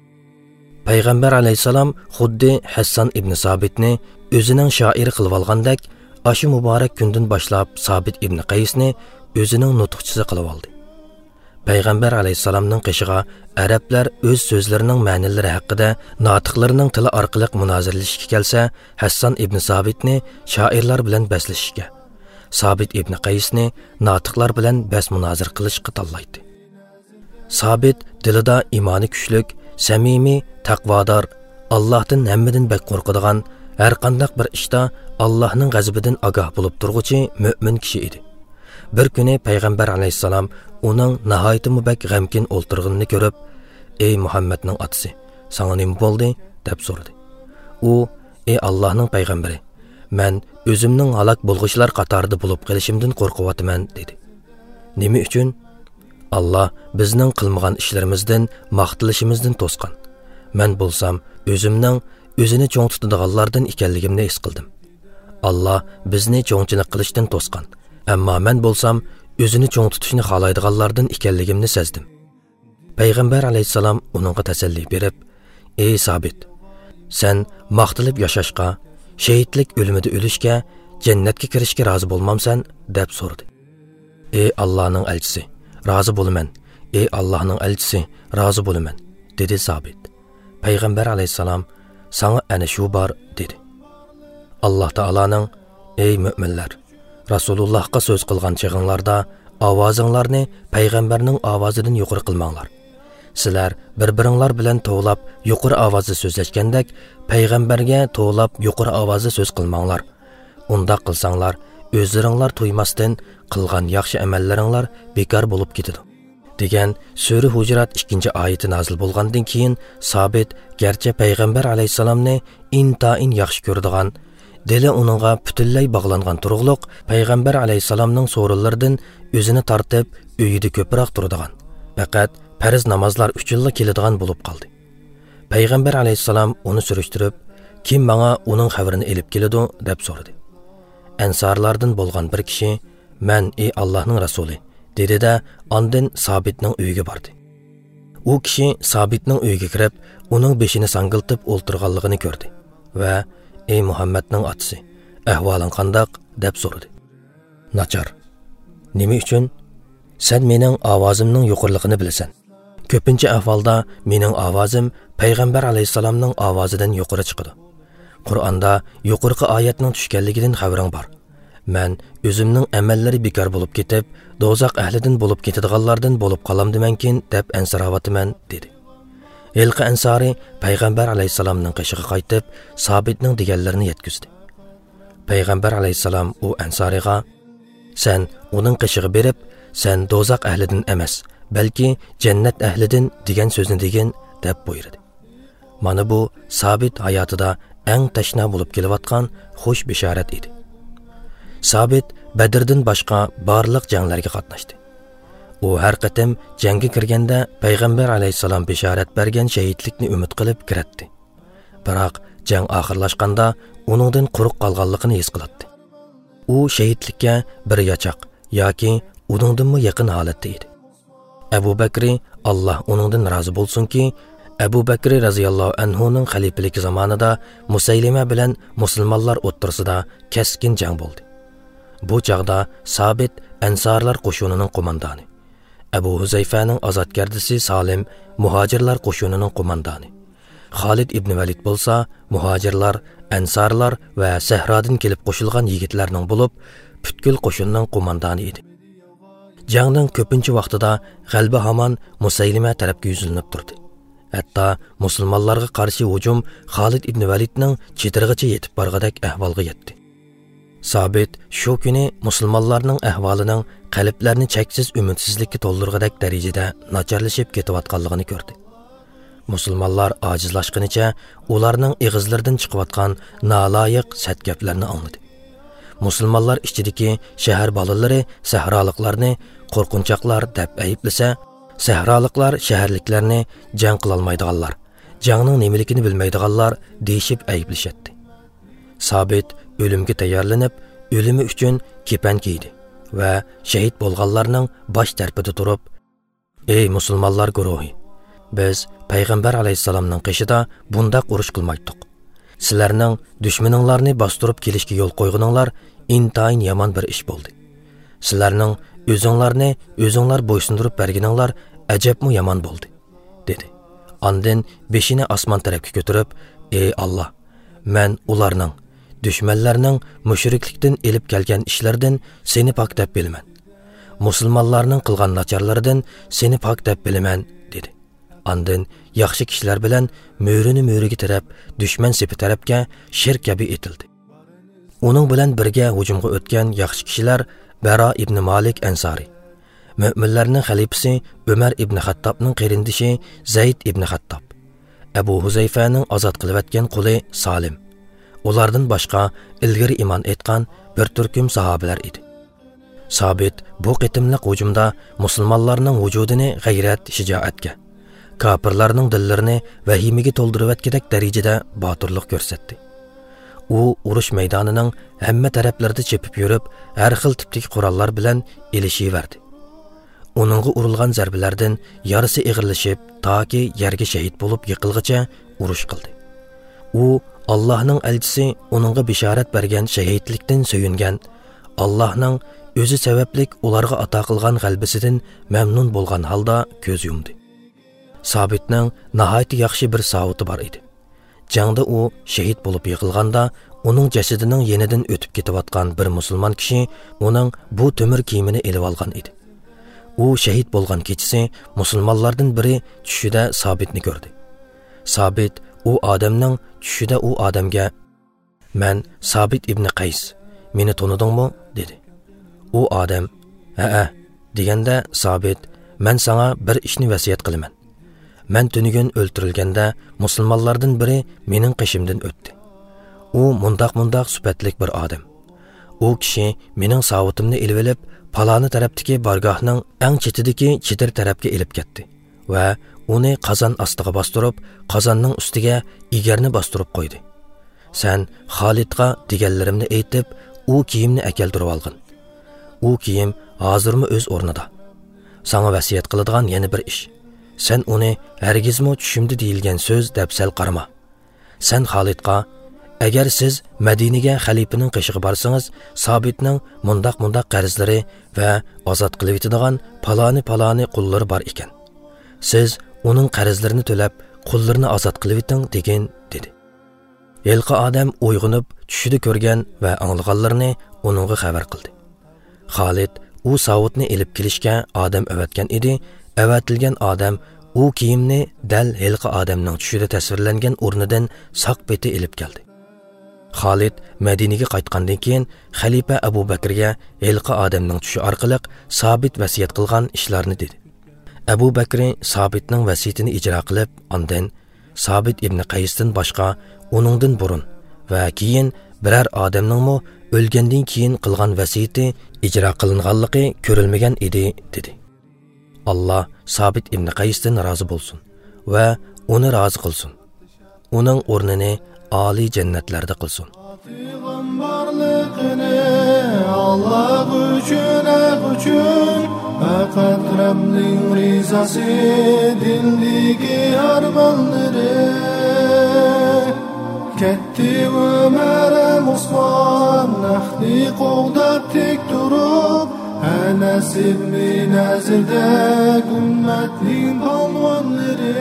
Payg'ambar alayhisalom xuddi Hassan ibn Sabitni o'zining shoiri qilib olgandek, ashu muborak kundan boshlab Sabit ibn Qaysni o'zining nutqchisi qilib oldi. Payg'ambar alayhisalomning qishig'a arablar o'z so'zlarining ma'nolari haqida notiqlarining tili orqali munoziralashga kelsa, Hassan ibn Sabitni shoirlar bilan baslashishga, Sabit ibn Qaysni notiqlar bilan bas munozir qilishga tanlaydi. Sabit dilida iymoni kuchlik, samimiy, taqvodor, Allohdan hammadan bak qo'rqadigan, har qanday bir ishda Allohning g'azabidan ogoh bo'lib turg'uchi mo'min kishi edi. Bir kuni payg'ambar alayhisalom uning nihoyat mubak g'amkin o'ltirganini ko'rib, "Ey Muhammadning otasi, sana nima bo'ldi?" deb so'radi. U, "Ey Allohning payg'ambari, men o'zimning halok bo'lg'ishlar qatorida bo'lib qolishimdan qo'rqyapman" dedi. "Nima uchun?" "Alloh bizning qilmagan ishlarimizdan, maqtilishimizdan to'sqan. Men bo'lsam, o'zimning o'zini cho'ng tutadiganlardan ekanligimni his qildim. Alloh bizni cho'ngchilik qilishdan to'sqan. Ammo men bo'lsam, o'zini cho'ng tutishni xohlaydiganlardan ekanligimni sezdim." Payg'ambar alayhisalom uningga tasalli berib, "Ey Sabit, sen maqtilib yashashga, shahidlik o'limida o'lishga, jannatga kirishga rozi bo'lmamsan?" deb so'radi. "Ey Allohning elchisi, rozi bo'laman. Ey Allohning elchisi, rozi bo'laman" dedi Sabit. Payg'ambar alayhisalom, "Sana ana shu bor" dedi. Alloh taolaning, "Ey mu'minlar, Rasulullohga so'z qilgan chig'inglarda ovozinglarni payg'ambarning ovozidan yuqori qilmanglar. Sizlar bir-biringlar bilan to'g'lab yuqori ovozda so'zlashgandek, payg'ambarga to'g'lab yuqori ovozda so'z qilmanglar. Unda qilsanglar, o'zlaringlar to'ymasdan qilgan yaxshi amallaringlar bekor bo'lib ketadi" degan Sura Hujurat 2-oyati nozil bo'lgandan keyin Sabit garchi payg'ambar alayhisalomni intoin yaxshi ko'radigan, dili uningga butunlay bog'langan turug'liq, payg'ambar alayhisalomning so'rinlaridan o'zini tortib, uyida ko'proq turadigan, faqat farz namozlar uchunla keladigan bo'lib qoldi. Payg'ambar alayhisalom uni surishtirib, "Kim menga uning xabarini elib keladi?" deb so'radi. ansarlardan bo'lgan bir kishi "Men ey Allohning rasuli" dedi-da, ondan Sabitning uyiga bordi. U kishi Sabitning uyiga kirib, uning beshini sangiltib o'ltirganligini ko'rdi va "Ey Muhammadning otasi, ahvoling qandoq?" deb so'radi. "Nachar. Nima uchun? Sen mening ovozimning yuqorligini bilasan. Ko'pincha ahvolda mening ovozim payg'ambar alayhisalomning ovozidan yuqori chiqadi. Qur'onda yuqorqi oyatning tushganligidan xabaring bor. Men o'zimning amallari bekor bo'lib ketib, dozoq ahlidan bo'lib ketadiganlardan bo'lib qolamdimankin deb ansiravaman" dedi. Elqi ansari payg'ambar alayhisalomning qishig'i qaytib, Sabitning deganlarini yetkazdi. Payg'ambar alayhisalom u ansariga "Sen uning qishig'i berib, sen dozoq ahlidan emas, balki jannat ahlidan degan so'zni degin" deb buyurdi. Mana bu Sabit hayotida eng tashna bo'lib kelayotgan xush bishorat edi. Sabit Badrdan boshqa barliq janglarga qatnashdi. U har qatim jangga kirganda payg'ambar alayhisalom bishorat bergan shahidlikni umid qilib kiratdi. Biroq jang oxirlashganda uningdan quruq qolganligini his qildi. U shahidlikka bir yochoq yoki uningdanmi yaqin holatda edi. Abu Bakri, Alloh uningdan rozi bo'lsinki, Abu Bakri radhiyallohu anhuning xalifaligi zamonida Musaylima bilan musulmonlar o'rtasida keskin jang bo'ldi. Bu chaqda Sabit Ansarlar qo'shinining qo'mondoni, Abu Huzayfaning azodgardisi Salim muhojirlar qo'shinining qo'mondoni, Xolid ibn Valid bo'lsa muhojirlar, Ansarlar va Sahrodan kelib qo'shilgan yigitlarning bo'lib, butkul qo'shinning qo'mondoni edi. Jangning ko'pincha vaqtida g'alaba hamon Musaylima tarafga yuzilinib turdi. Hatto musulmonlarga qarshi hujum Xolid ibn Validning chetirg'icha yetib borgandek ahvolga yetdi. Sabit shu kuni musulmonlarning ahvolining qalblarini cheksiz umidsizlikka to'ldirgandek darajada nacharlashib ketayotganligini ko'rdi. Musulmonlar ojizlashganicha ularning ig'izlaridan chiqayotgan naloyiq satgaplarni angladi. Musulmonlar ichidagi shahar bolalari sahroliklarni qo'rqinchoqlar deb ayblasa, sahroliklar shaharliklarni jang qila olmaydiganlar, jangning nimaligini bilmaydiganlar deyishib ayblashadi. Sabit o'limga tayyorlanib, o'limi uchun kepan kiydi va shahid bo'lganlarning bosh tarafida turib, "Ey musulmonlar guruhi, biz payg'ambar alayhisalomning qishida bundaq urush qilmaydik. Sizlarning dushmaninglarni bostirib kelishga yo'l qo'yganinglar intayin yomon bir ish bo'ldi. Sizlarning o'zinglar bo'ysundirib berganinglar ajabmi yomon bo'ldi" dedi. Ondan beshini osmon tarafga ko'tarib, "Ey Alloh, men ularning dushmanlarning mushriklikdan elib kelgan ishlardan seni pok deb bilaman. Musulmonlarning qilgan nacharlaridan seni pok deb bilaman" dedi. Ondan yaxshi kishilar bilan mo'riga taraf dushman sepi tarafga sher kabi etildi. Uning bilan birga hujumga o'tgan yaxshi kishilar Bara ibn Malik Ansari, Müminlarning xalifasi Umar ibn Xattobning qarindishi Zayd ibn Xattob, Abu Huzayfaning ozod qilayotgan quli Salim, ulardan boshqa ilgari iymon etgan bir turkum sahobalar edi. Sabit bu qitimliq hujumda musulmonlarning vujudini g'ayrat, shijoatga, kafirlarning dillarini vahimaga to'ldirayotgandek darajada botirlik ko'rsatdi. U urush maydonining hamma taraflarida chepib yurib, har xil tipdagi qurollar bilan elishiverdi. Uningga urilgan zarbalardan yarisi ig'irlashib, toki yerga shahid bo'lib yiqilgacha urush qildi. U Allohning elchisi uningga bishorat bergan shahidlikdan so'yingan, Allohning o'zi sabablik ularga ato qilgan g'albasidan mamnun bo'lgan holda ko'z yumdi. Sabitning nihoyat yaxshi bir savuti bor edi. Jangda u shahid bo'lib yiqilganda, uning jasadining yenidan o'tib ketayotgan bir musulmon kishi uning bu temir kiyimini elib olgan edi. U shahid bo'lgan kechasi musulmonlardan biri tushida Sabitni ko'rdi. Sabit u odamning tushida u odamga "Men Sabit ibn Qays, meni tanidingmi?" dedi. U odam "Ha" deganda Sabit "Men sana bir ishni vasiyat qilaman. Men tunigun o'ltirilganda musulmonlardan biri mening qishimdan o'tdi. U mundaq sifatlik bir odam. U kishi mening savutimni elib olib, paloni tarafdagi bargohning eng chetidagi chetir tarafga elib ketdi va uni qozon ostiga bostirib, qozonning ustiga egarni bostirib qo'ydi. Sen Xolidga deganlarimni aytib, u kiyimni akeltirib olgin. U kiyim hozirmi o'z o'rnida. Sana vasiyat qiladigan yana bir ish. Sen uni hargizmi tushimda deyilgan so'z deb sal qarama. Sen Xolidga agar siz Madinaga xalifaning qishig'i borsangiz, Sabitning mundaq qarzlari va ozod qilib etadigan paloni qullari bor ekan. Siz uning qarzlarini to'lab, qullarini ozod qilib eting degan dedi. Yilqi odam uyg'onib, tushida ko'rgan va anglaganlarini uningga xabar qildi. Xolid u savutni elib kelishga odam avatgan edi. Avatilgan odam u kiyimni dal yilqi odamning tushida tasvirlangan o'rnidan saq beti elib keldi. Xolid Madinaga qaytgandan keyin xalifa Abu Bakrga yilqi odamning tushi orqali Sabit vasiyat qilgan ishlarni dedi. Abu Bakr Sabitning vasiyatini ijro qilib, ondan Sabit ibn Qaysdan boshqa uningdan burun va keyin biror odamningmi o'lgandan keyin qilgan vasiyati ijro qilinganligi ko'rilmagan edi dedi. Allah Sabit ibn Qaysdan rozi bo'lsin va uni rozi qilsin. Uning o'rnini oliy jannatlarda qilsin. Allah uchun faqat Rabbning rizasi dildagi armonlari Ketti Ömer Osman nahdi qo'g'dab tek turib Anas ibn Nazirda ummatning polvonlari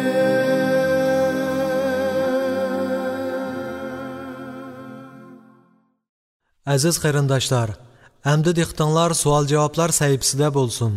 Aziz qarindoshlar, endi diqqatinglar savol-javoblar sahifasida bo'lsin.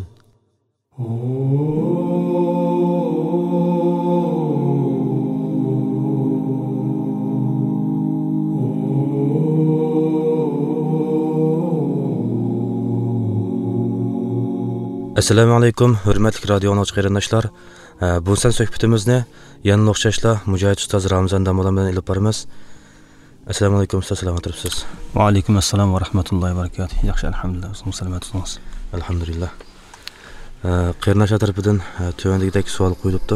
Assalomu alaykum, hurmatli radio anglag'uchi qarindoshlar. Bu san suhbatimizni yana o'xshashla Mujohid ustoz Ramzon Damolam bilan olib boramiz. Assalomu alaykum, ustoz, salomat turibsiz? Va alaykum assalom va rahmatullohi va barakatuh. Yaxshi, alhamdulillah, o'zingiz salomatsizmi? Alhamdulillah. Qarindoshlar tarafidan tuvandagidek savol qo'yilibdi.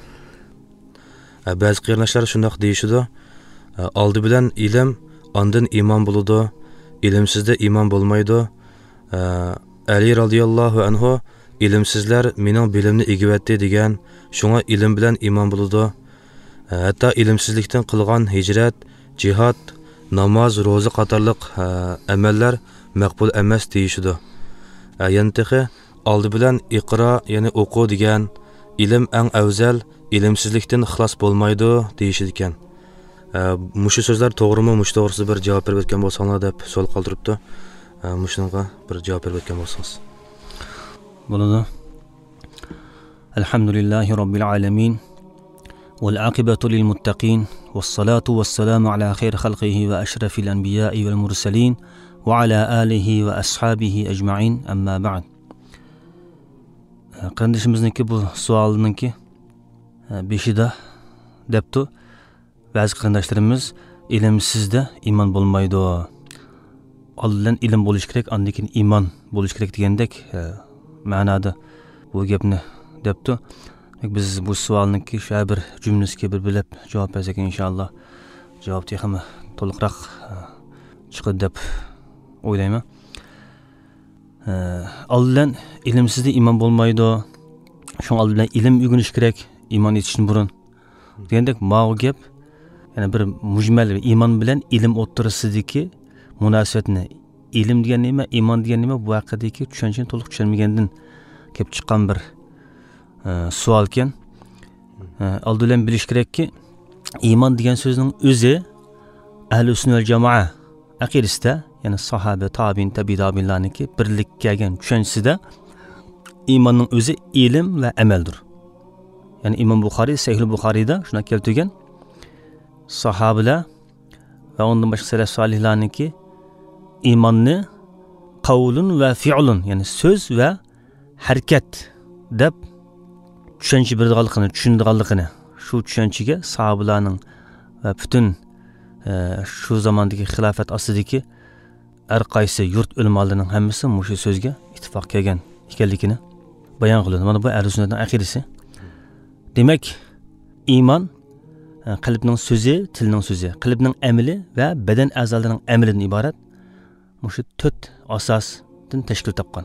Ba'zi qarindoshlar shundoq deyishidi: oldi bilan ilm, ondan iymon bo'ladi, ilmsizda iymon bo'lmaydi. Ali radhiyallohu anhu ilmsizlar mening bilimni egivatdi degan, shunga ilm bilan iymon bo'ladi. Hatto ilmsizlikdan qilgan hijrat, jihad, namoz, ro'za qatorliq amallar maqbul emas deyishidi. Yantiqi oldi bilan iqro, ya'ni o'qu degan, ilm eng afzal, ilmsizlikdan ixlos bo'lmaydi deyishidi ekan. Mushu so'zlar to'g'rimi? Mush to'g'risida bir javob berib o'tgan bo'lsanglar deb so'l qoldiribdi. Mushunga bir javob berib o'tgan bo'lsangiz. Bo'ladi. Alhamdulillahi robbil alamin. والعاقبة للمتقين والصلاة والسلام على خير خلقه وأشرف الأنبياء والمرسلين وعلى آله وأصحابه أجمعين أما بعد. Qarindishimizniki bu savolninki beshida debdi. Ba'zi qarindoshlarimiz ilmsizda iymon bo'lmaydi. Oldin ilm bo'lish kerak, undan keyin iymon bo'lish kerak degandek ma'noda bu gapni debdi. Biz bu savolninki shu bir jumlasiga bir bilib javob bersak inshaalloh javob texmi to'liqroq chiqadi deb o'ylayman. Oldin ilmsizda iymon bo'lmaydi. Shu oldin ilm o'rganish kerak, iymon etishdan burun degandek ma'qul gap. Yana bir mujmal iymon bilan ilm o'ttirisidagi munosabatni, ilm degan nima, iymon degan nima, bu haqidagi tushunchani to'liq tushunmagandan kelib chiqqan bir savol ekan. Oldin bilish kerakki, iymon degan so'zning o'zi ahli sunna va jamoa aqidasida, ya'ni sahoba, tabiin, tabi'inlarniki birlikka kelgan tushunchasida iymonning o'zi ilm va amaldir. Ya'ni Imom Buxoriy Sahih Buxoriyda shuna keltirgan, sahobalar va undan boshqa salaf solihlarniki iymonni qavlun va fi'lun, ya'ni so'z va harakat deb tushuncha berganligini, tushunganligini, shu tushunchaga sahobalarning va butun shu zamondagi xilofat ostidagi har qaysi yurt ulamolarining hammasi shu so'zga ittifoq kelgan ekanligini bayon qiladi. Mana bu ahli sunnatning aqidasi. Demak, iymon qalbning so'zi, tilning so'zi, qalbning amali va badan a'zolarining amalidan iborat. shu 4 asosdan tashkil topgan.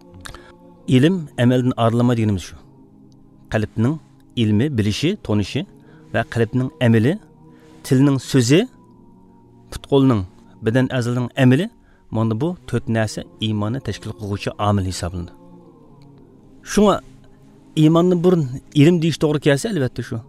Ilm amaldan ayrılma deganimiz shu. Qalbning ilmi, bilishi, tonishi va qalbning amali, tilning so'zi, put-qo'lning, badan a'zolarining amali, mana bu 4 narsa iymonni tashkil qiluvchi omil hisoblanadi. Shunga iymondan burun ilm deyish to'g'ri kelsa, albatta shu.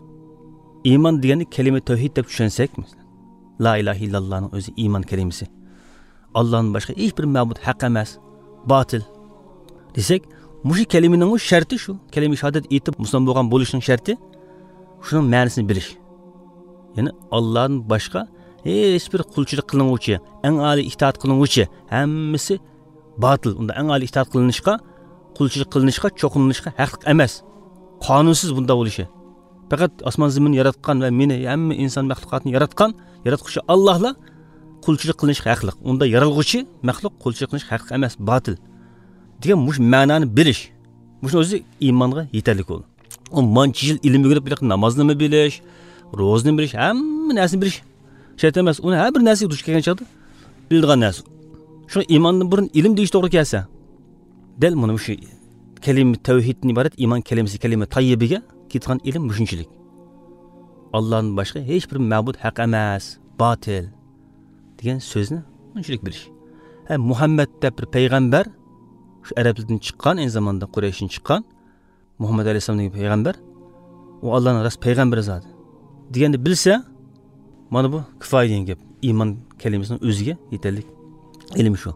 Iymon degani kalima tavhid deb tushunsak, la ilaha illallohning o'zi iymon kalimasi. Allohdan boshqa hech bir ma'bud haq emas, botil desak, mushu kalimaning sharti shu. Kalima shahodat aytib musulmon bo'lgan bo'lishning sharti shuning ma'nosini bilish. Ya'ni Allohdan boshqa hech bir qulchilik qilinuvchi, eng oliy itoat qilinuvchi hammasi botil. Unda eng oliy itoat qilinishga, qulchilik qilinishga, cho'qinishga haqliq emas. Qonunsiz bunda bo'lishi. Faqat osmon zaminni yaratgan va meni hamma inson maxluqotni yaratquchi Allohla qulchilik qilinish haqliq. Unda yaralg'uchi maxluq qulchilik qilish haqliq emas, botil. degan mush ma'noni bilish. Mush o'zi iymonga yetarli bo'ldi. O mancha yil ilm o'rganib bilish, namozni bilish, ro'zni bilish, hamma narsani bilish. Shart emas, uni har bir narsaga duch kelgan chog'da biladigan narsa. Shu iymondan burun ilm deyish to'g'ri kelsa, del mana shu kalima tavhiddan iborat iymon kalimasi kalima tayyibiga ketgan ilm mushunchilik. Allohdan boshqa hech bir ma'bud haq emas, botil degan so'zni mushunchilik bilish. Muhammad deb bir payg'ambar shu arablardan chiqqan, en zamanda Qurayshdan chiqqan Muhammad alayhisolamning payg'ambar, u Allohning ras payg'ambari zoti deganni bilsa, mana bu kifoya degan gap. Iymon kalimasining o'ziga yetarli ilm shu.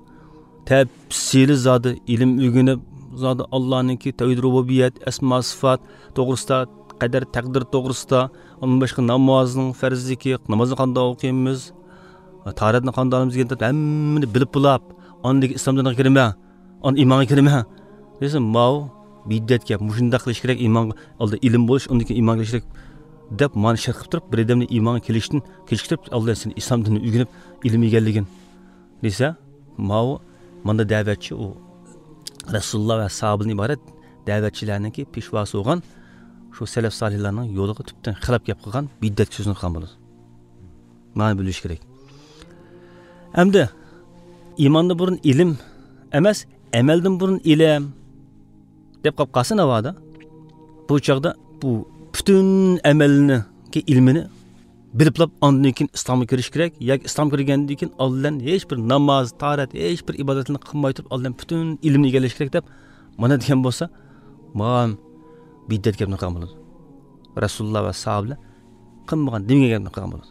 Tafsili zoti ilm o'rganib, zoti Allohningki tavhid rububiyat, asmo sifat to'g'risida, qadar taqdir to'g'risida, undan boshqa namozning farzligi, namozni qanday o'qiymiz, taratni qanday olamiz degan hammani bilib bulab, ondagi islomdan kirma, on iymonga kirma. Desa, mau biddat gap, mushunda qilish kerak, iymonga oldi ilm bo'lish, undan keyin iymonga kirish kerak deb mani shart qilib turib, bir odamni iymonga kelishdan kechiktirib, Alloh seni islom dinini o'rganib, ilm egalligin desa, mau manda da'vatchi u Rasululloh va sahobadan iborat da'vatchilarningki peshvosi bo'lgan shu salaf solihlarning yo'liga tubdan xilaf gap qilgan biddat so'zni qilgan bo'ladi. Ma'ni bilish kerak. Hamda iymondan burun ilm emas, amaldan burun ilm deb qolib qolsa navoda, bu chog'da bu butun amalni ki ilmini bilib ondan keyin islomga kirish kerak. Yoki islom kirgandan keyin Allohdan hech bir namoz, tarat, hech bir ibodatlarni qilmay turib Allohdan butun ilmni egallash kerak deb mana degan bo'lsa, ma'am biddat gapni qilgan bo'ladi. Rasululloh va sahobalar qilmagan degan gapni qilgan bo'ladi.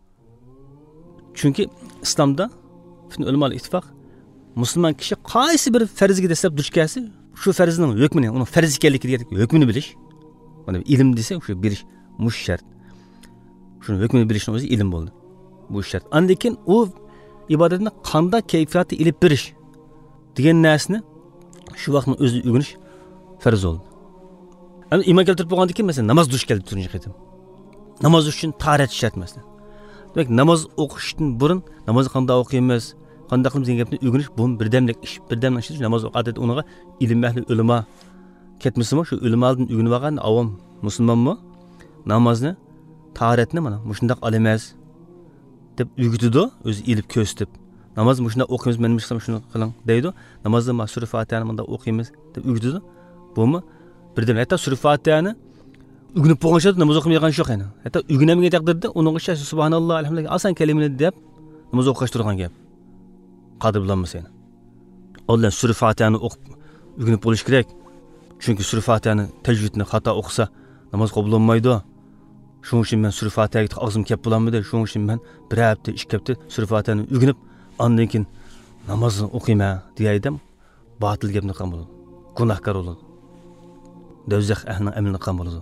Chunki islomda bütün ulamo ittifoq musulmon kishi qaysi bir farzga dastlab duch kelsa, shu farzning hukmini, uni farz ekanligiga hukmini bilish, mana ilm desa, shu bilish mush shart. Shuni hukmini bilishning o'zi ilm bo'ldi. Bu shart. Undan keyin u ibodatni qanday kayfiyatda ilib berish degan narsani shu vaqtning o'zida o'rganish farz bo'ldi. Ana iymon keltirib bo'lgandan keyin masalan namoz duch keldi turinchi qaytim. Namoz uchun tarat shart masalan. Demak, namoz o'qishdan burun namozni qanday o'qiymiz, qanday qilamiz degan gapni o'rganish bu birdamlik ish, birdamlik ish. Namoz odat unaga ilm ahli ulamo ketmasimi, shu ulamodan o'rganib olgan avom musulmonmi namozni taharetni mana mushundaq alamas deb o'rgatdi, o'zi ilib ko'rsatib. Namoz mushunda o'qiymiz, men qilsam shuni qiling deydi. Namozda masrur Fatihani bunda o'qiymiz deb o'rgatdi. Bumi birdan hatto surah Fatihani o'rganib bo'lgan shaxs namoz o'qimaydigan yo'q yani. Hatto o'rganmagan taqdirda uning ishi subhanalloh, alhamdulillah oson kalimalar deb namoz o'qish turgan gap. Qodir bilanmasa yani. Alloh surah Fatihani o'qib o'rganib bo'lish kerak. Chunki surah Fatihani tajvidni xato o'qisa namoz qabul bo'lmaydi. Shuning uchun men surah Fatihaga og'zim kep bo'lamidi? Shuning uchun men bir hafta, 2 hafta surah Fatihani o'rganib, ondan keyin namozni o'qiyman deyaydim. Botil gapni qilgan bo'ladi. Gunohkor bo'ladi. Do'zax ahlining amalini qilgan bo'ladi.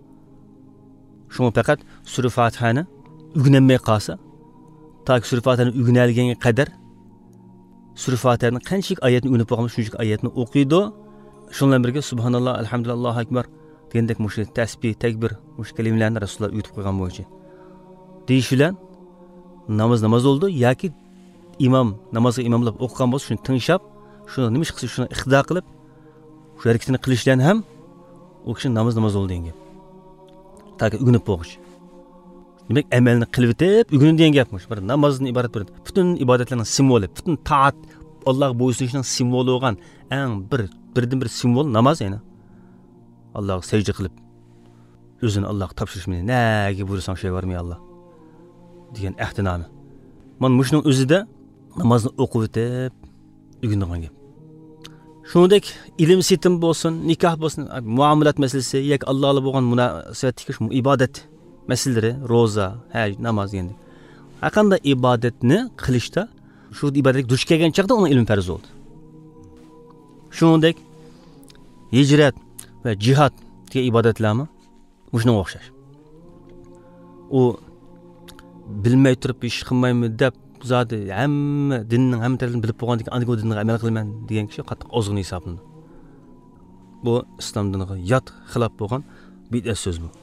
Shunga faqat surah Fatihani o'rganmay qolsa, toki surah Fatihani o'rganilganga qadar surah Fatihaning qanchalik oyatni o'rganib bo'lgan, shunchalik oyatni o'qiydi. Shundan birga subhanalloh, alhamdulillah, Allohu akbar degandek mush tasbih, takbir, mush kalimalarni Rasululloh o'tib qo'ygan bo'yicha deyish bilan namoz oldi yoki imom namozga imomlab o'qigan bo'lsa, shuni tinglab, shuni nima ish qilsa shuni iqtido qilib, shu harakatini qilishdan ham u kishi namoz oldi degan gap. Toki o'rganib bo'lg'ich. demak amalni qilib etib uguni degan gapmish. Bir namozdan iborat bir butun ibodatlarning simvoli, butun taat Allohga bo'ysunishning simvoli bo'lgan eng birdan bir simvol namoz yana. Allohga sajda qilib o'zini Allohga topshirish meni nega buyursang shay bormi Alloh degan ahdinoma. Mana mushning o'zida namozni o'qib etib ugundigan gap. Shuningdek ilm setim bo'lsin, nikoh bo'lsin, muomalat masalasi yoki Alloh bilan bo'lgan munosabatdagi shu ibodat masalalari, roza, haj, namoz endi. Har qanday ibodatni qilishda shu ibodatga duch kelgan chaqda uning ilm farz bo'ldi. Shuningdek hijrat va jihad degan ibodatlarmi shunga o'xshash. U bilmay turib ish qilmaymi deb zodi hamma dinning hamma tarafini bilib bo'lgandan keyin aniq dinga amal qilman degan kishi qattiq ozg'in hisoblanadi. Bu islom diniga yot xilof bo'lgan bid'at so'z bu.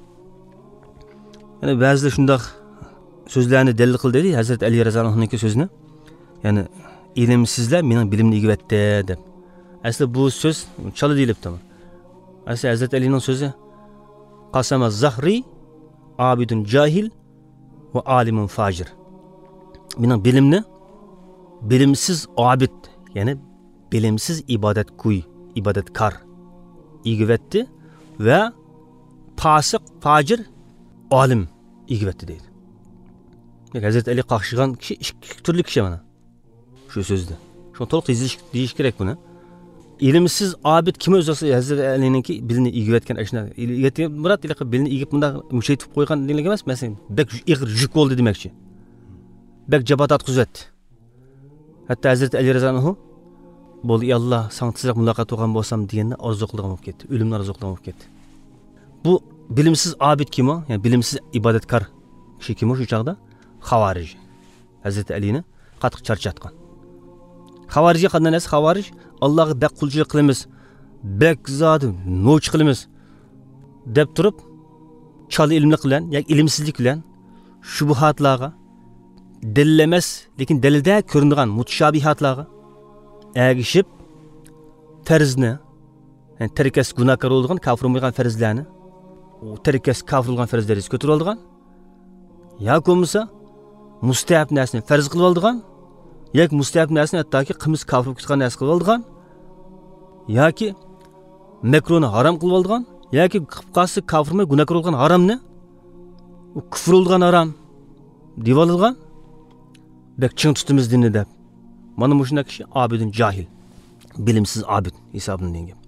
Ya'ni ba'zilar shundoq so'zlarni dalil qildi deydi Hazrat Ali roziyallohu anhu so'zni. Ya'ni ilmsizlar mening bilimni egibatdi deb. Asli bu so'z chala deyilibdi. Asli Hazrat Alining so'zi qasama zahri abidun jahil va alimun fajir. Mening bilimni bilimsiz abid, ya'ni bilimsiz ibodatgo'y, ibodatkor egibatdi va fasiq, fajir, olim egibatdi deydi. Hazrat Ali qaqshigan kishi ikki turli kishi mana. Shu so'zda. Shuni to'liq deyish kerak buni. Ilimsiz abid kim o'zi Hazrat Alininki bilimni egibatgan ashna. Egibatgan murod iliq bilimni egib bunda mushaytib qo'ygan degan emas. Masalan, bek ig'ir yuk bo'ldi demakchi. Bek jabat atqizatdi. Hatta Hazrat Ali roziyallohu anhu bo'ldi Alloh sana tezroq muloqot qilgan bo'lsam deganda orzu qilgan bo'lib ketdi. O'limni orzu qilgan bo'lib ketdi. Bu bilimsiz abid kim o? Ya'ni bilimsiz ibodatkor kishi kim o shu chaqda? Xavarij. Hazrat Alini qattiq charchatgan. Xavarijga qanday narsa? Xavarij Allohga bek qulchilik qilamiz, bek zodi no'ch qilamiz deb turib, chala ilmlik bilan yoki ilmsizlik bilan shubuhatlarga dalil emas, lekin dalilda ko'rinadigan mutashabihatlarga ergishib farzni, ya'ni tarkas gunohkor bo'lgan, kofir bo'lgan farzlarni, u tarkas kofir bo'lgan farzlarni ko'tarib olgan, yoki bo'lmasa mustahab narsani farz qilib olgan, yoki mustahab narsani hattoki qimiz kofir bo'lgan narsa qilib olgan, yoki makruhni harom qilib olgan, yoki qilqasi kofirmi gunohkor bo'lgan haromni u kufr bo'lgan harom deb olgan. Bek ching tutimiz dinni deb. Mana bu shunday kishi abidun jahil, bilimsiz abid hisoblangan gap.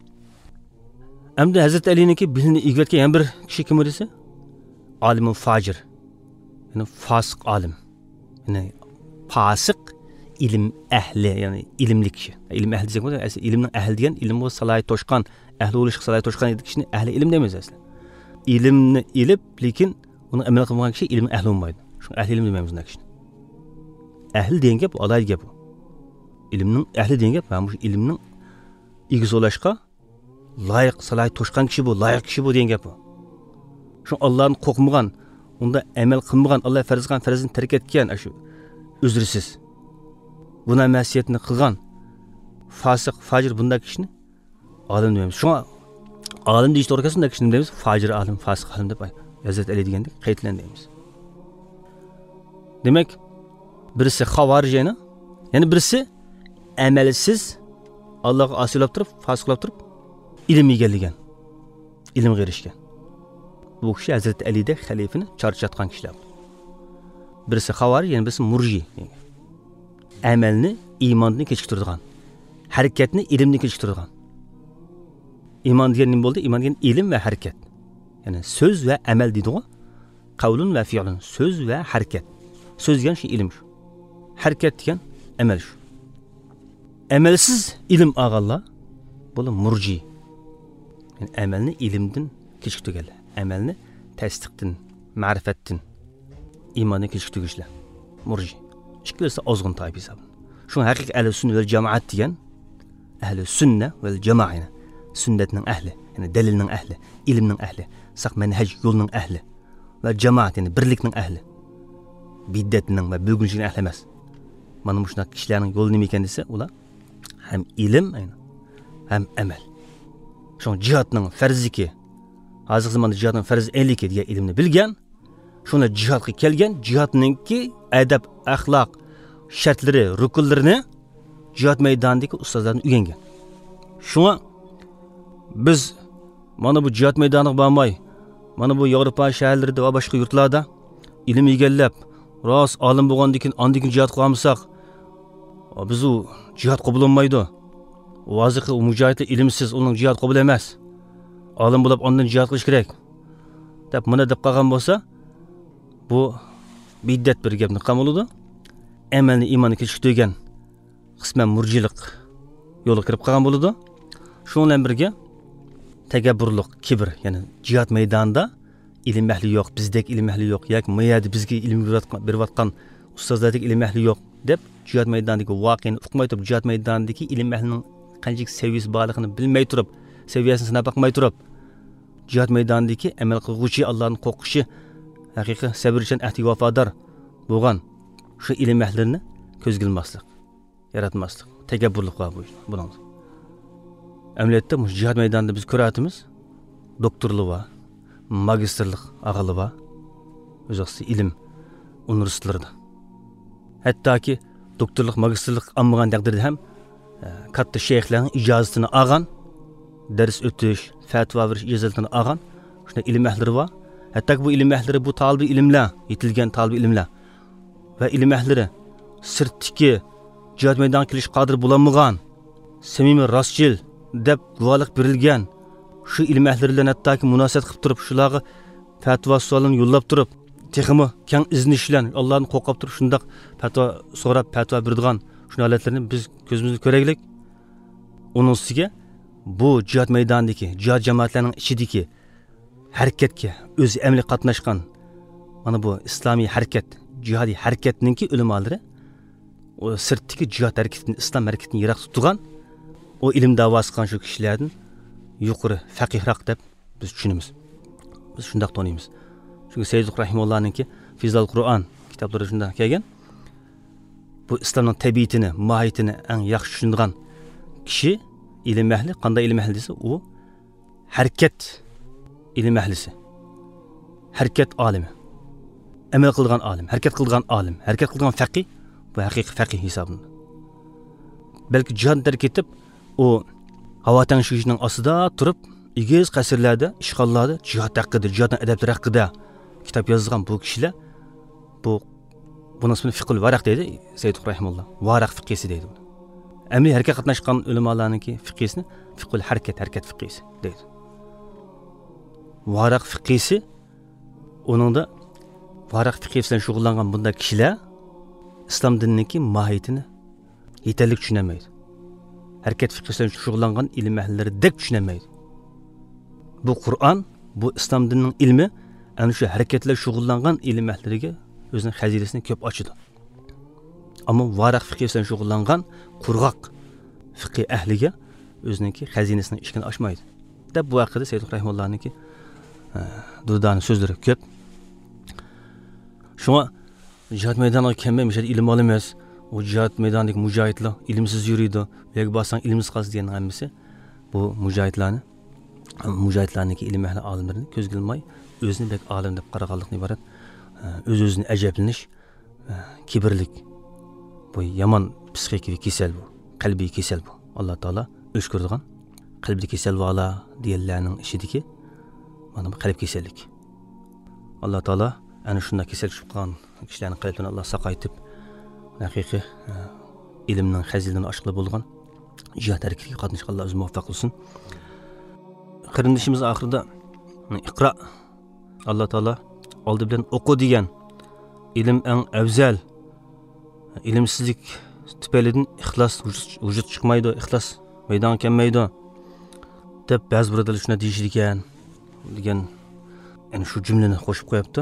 Endi Hazrat Alininki bilimni egibatgan yana bir kishi kim desa? Alimun fajir. Ya'ni fasiq olim. Ya'ni fasiq ilm ahli, ya'ni ilmli kishi. Ilm ahli desak bo'lsa, asli ilmning ahli degan ilm bu salohiyat to'shqan, ahli bo'lish salohiyat to'shqan kishini ahli ilm demaymiz asli. Ilmni ilib, lekin uni amal qilmagan kishi ilm ahli bo'lmaydi. Shu ahli ilm demaymiz unday kishini. Ahli degan gap alayli gap. Ilmning ahli degan gap mana shu ilmning egiz bo'lishga loyiq, salohiyat to'shqan kishi bu, loyiq kishi bu degan gap bu. Shu Allohni qo'rqmagan, unda amal qilmagan, Alloh farz qilgan farzini tark etgan, shu uzrsiz buna masiyatni qilgan fasiq, fajir bunday kishini olim deymiz. Shunga olim deyish to'g'ri kelsa, kishini deymiz fajir olim, fasiq olim deb Hazrat Ali degandek qaytlan deymiz. Demak, birisi xavarij yana birisi amalsiz Allohga osilab turib, fasiqlab turib ilm egallagan, ilmga erishgan. Bu kishi Hazrat Alida xalifani charchatgan kishilar. Birisi xavarij, yana birisi murji. Amalni iymonni kechiktiradigan, harakatni ilmni kechiktiradigan. Iymon degan nima bo'ldi? Iymon degan ilm va harakat. Ya'ni so'z va amal deydi-ku. Qavlun va fi'lun, so'z va harakat. So'z degan shu ilm shu. Harakat degan amal shu. Amalsiz ilm olganlar bu murji. Ya'ni amalni ilmdan kechiktirganlar. Amalni tasdiqdan, ma'rifatdan, iymonni kechiktirishlar. Murji. Ikkalasi ozg'in toifa hisoblanadi. Shu haqiqiy ahli sunna va jamoat degan ahli sunna va jamoat, sunnatning ahli, ya'ni dalilning ahli, ilmning ahli, saq manhaj yo'lning ahli va jamoat, ya'ni birlikning ahli. Bid'atning va bo'lgunchining ahli emas. Mana bu shunday kishilarning yo'li nima ekan desa, ular ham ilm, ham amal. Shu jihadning farziki, hozir zamonda jihadning farz 50 degan ilmni bilgan, Şuna cihatga kelgan, cihatninki adab, axloq shartlari, rukunlarini cihat maydonidagi ustozlardan o'rgangan. Shunga biz mana bu cihat maydoniga bormay, mana bu Yevropa shaharlarida va boshqa yurtlarda ilm egallab, rost olim bo'lgandan keyin ondan cihat qilamisak, biz u cihat qabul bo'lmaydi. Vaziqi u mujohid ilmsiz, uning cihat qabul emas. Olim bo'lib ondan cihat qilish kerak. Deb mana deb qolgan bo'lsa, bu biddat bir gapni qamoludi. Amalni iymonni kechiktirgan qisman murjilik yo'liga kirib qolgan bo'ladi. Shu bilan birga takabburlik, kibr, ya'ni cihat maydonida ilm ahli yo'q, bizdek ilm ahli yo'q, yoki mayadi bizga ilm berayotgan ustozlardek ilm ahli yo'q deb cihat maydonidagi voqeani uqmay turib, cihat maydonidagi ilm ahlining qanchalik seviyasi borligini bilmay turib, seviyasini sinab bakmay turib, cihat maydonidagi amal qilguvchi, Allohning qo'rqishi, haqiqiy sabrchan, ahdiga vafodor bo'lgan shu ilm ahlarini ko'zga ilmaslik, yaratmaslik, takabburlik va buning. Amaliyotda bu cihat maydonida biz ko'ratimiz, doktorlik va magistrlik og'ili va o'zaqsi ilm universitetlarida. Hattoki doktorlik, magistrlik olmagan taqdirda ham katta shayxlarning ijozatini olgan, dars o'tish, fatvo berish ijozatini olgan shunday ilm ahlari va hattoki bu ilm ahlari bu talab ilmlar, yetilgan talab ilmlar va ilm ahlari sirtdagi cihat maydoniga kelish qodir bo'lmagan, samimiy rostchil deb guvohlik berilgan shu ilm ahlari bilan hattoki munosabat qilib turib, shularga fatvo savolini yo'llab turib, texmi keng iznish bilan Allohni qo'rqib turib shundoq fatvo so'rab fatvo beradigan shu holatlarni biz ko'zimizga ko'raylik. Uning ustiga bu cihat maydonidagi, cihat jamoatlarining ichidagi harakatga o'zi amaliy qatnashgan mana bu islomiy harakat, jihodiy harakatninki ulamolari o sirtdagi cihat harakatini, islom harakatini yiroq tutgan, o ilm da'vosi qilgan shu kishilardan yuqori, faqihroq deb biz tushunamiz. Biz shundoq tanıymiz. Çünkü Seyyid Rahimullah'ninki Fizal Qur'on kitapları shunda kelgan. Bu islomning tabiatini, mohiyatini eng yaxshi tushungan kishi ilm ahli, qanday ilm ahli desa, u harakat ilm ahlisi. Harakat olimi. Amal qilgan olim, harakat qilgan olim, harakat qilgan faqih, bu haqiqiy faqih hisoblanadi. Balki jihad ketib, o havo tangshigishining ostida turib, egiz qasrlarda, ishg'ollarda jihad haqida, jihadning adablari haqida kitap yozgan bu kishilar bunun ismini fiqhul varaq deydi Seyyid Rahimullah. Varaq fiqhisi deydi. Amaliy harakat qatnashgan ulamolarningki fiqhisini fiqhul harakat fiqhisi deydi. Varaq fiqhisi onunda varaq fiqhi bilan shug'ullangan bunday kishilar islom dinininki mohiyatini yetarli tushunmaydi. Harakat fiqhi bilan shug'ullangan ilm ahlilaridek tushunmaydi. Bu Qur'on, bu islom dinining ilmi ana shu harakatlar shug'ullangan ilm ahlilariga o'zining xazinasini ko'p ochadi. Ammo varaq fiqhi bilan shug'ullangan qurg'oq fiqhi ahliga o'zining xazinasining ishini ochmaydi. Deb bu haqida Seyyid Rahimullah'ninki durdani so'zlari ko'p. Shunga cihat maydoniga kelmaymish ilm olamiz. O cihat maydonidagi mujohidlar ilmsiz yuriydi, yoki bo'lsang ilmsiz qolsa degan hammasi bu mujohidlarniki ilm ahli olimlarini ko'zga ilmay o'zini bek olim deb qaraganlikdan iborat o'z-o'zini ajablanish, kibrlik. Bu yomon psixik kasal bu, qalbiy kasal bu. Alloh taolo o'shkurdigan qalbda kasal vola deganlarning ishidiki mana bu qalb kasallik. Alloh taolo ana shunday kasal tushib qolgan kishilarning qalbini Alloh saqaytib haqiqiy ilmning xazinasini oshqilib bo'lgan jihad harakatiga qatnashga Alloh o'zi muvaffaq qilsin. Qirindishimiz oxirida iqro Alloh taolo oldi bilan o'qi degan ilm eng afzal. Ilmsizlik tufaylidan ixlos vujud chiqmaydi, ixlos maydon kelmaydi deb ba'zi birodarlar shuna deyishdi ekan degan yani shu jumlani qo'shib qo'yapti.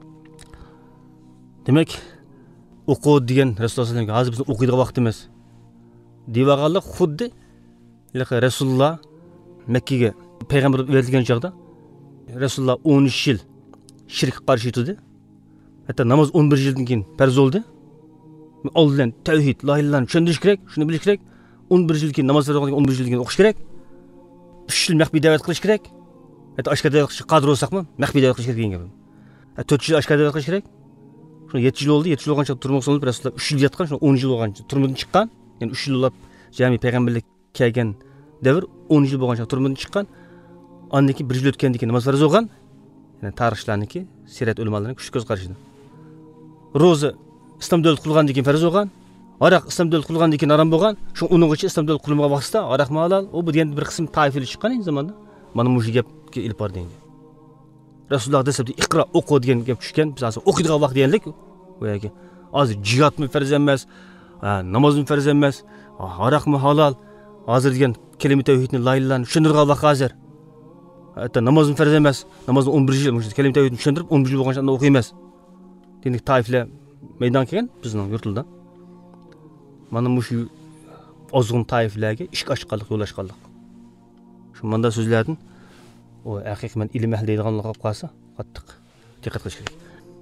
Demak, o'qi degan Rasululloh hozir biz o'qiydigan vaqtimiz. Devaganlik xuddi Rasululloh Makkaga payg'ambar berilgan chog'da Rasululloh 13 yil shirkka qarshi turdi. Hatto namoz 11 yildan keyin farz bo'ldi. Oldin tavhid, la ilaha illalloh tushunish kerak, shuni bilish kerak. 11 yil keyin namoz o'qigan 11 yil keyin o'qish kerak. 3 yil maxfiy da'vat qilish kerak. Hatto oshkor da'vat qilishga qodir bo'lsaqmi, maxfiy da'vat qilish kerak degan gap. 4 yil ashkada yotqish kerak. Şunu 7 yil oldu, 7 yil olgancha turmoq so'nib, Rasululloh 3 yil yotgan, şunu 10 yil olgancha turmadan chiqqan. Yani 3 yil olib jami payg'ambarlik kelgan davr 10 yil bo'lgancha turmadan chiqqan. Ondan keyin 1 yil o'tgandan keyin namoz farz bo'lgan. Yani tarixchilarniki, sirat ulamolarning kuchli ko'z qarashida. Roza islom davlat qurgandan keyin farz bo'lgan. Aroq islom davlat qurgandan keyin harom bo'lgan. Shu uninggacha islom davlat qurilmagan vaqtda aroq halol, u bu degan bir qism toifali chiqqan zamonda. Mana bu gapga ilib bordi endi. Rasululloh desabdi iqro o'qi degan gap tushgan. Biz hozir o'qiydigan vaqt deganlik. Bu yoki hozir jihadmi farz emas, namozmi farz emas, aroqmi halol. Hozir degan kelima tavhidni la ilaha tushundirgan vaqt hozir. Hatta namozmi farz emas, namozni 11 yil mush kelima tavhidni tushundirib 11 yil bo'lgancha o'qiymiz. Dedik toiflar maydon kelgan bizning yurtlarda. Mana mush ozg'un toiflarga ish ochqanlik, yo'l ochqanlik. Shu manda so'zlardan o haqiqatan ilm ahli deydiganlar qolib qolsa, qattiq diqqat qilish kerak.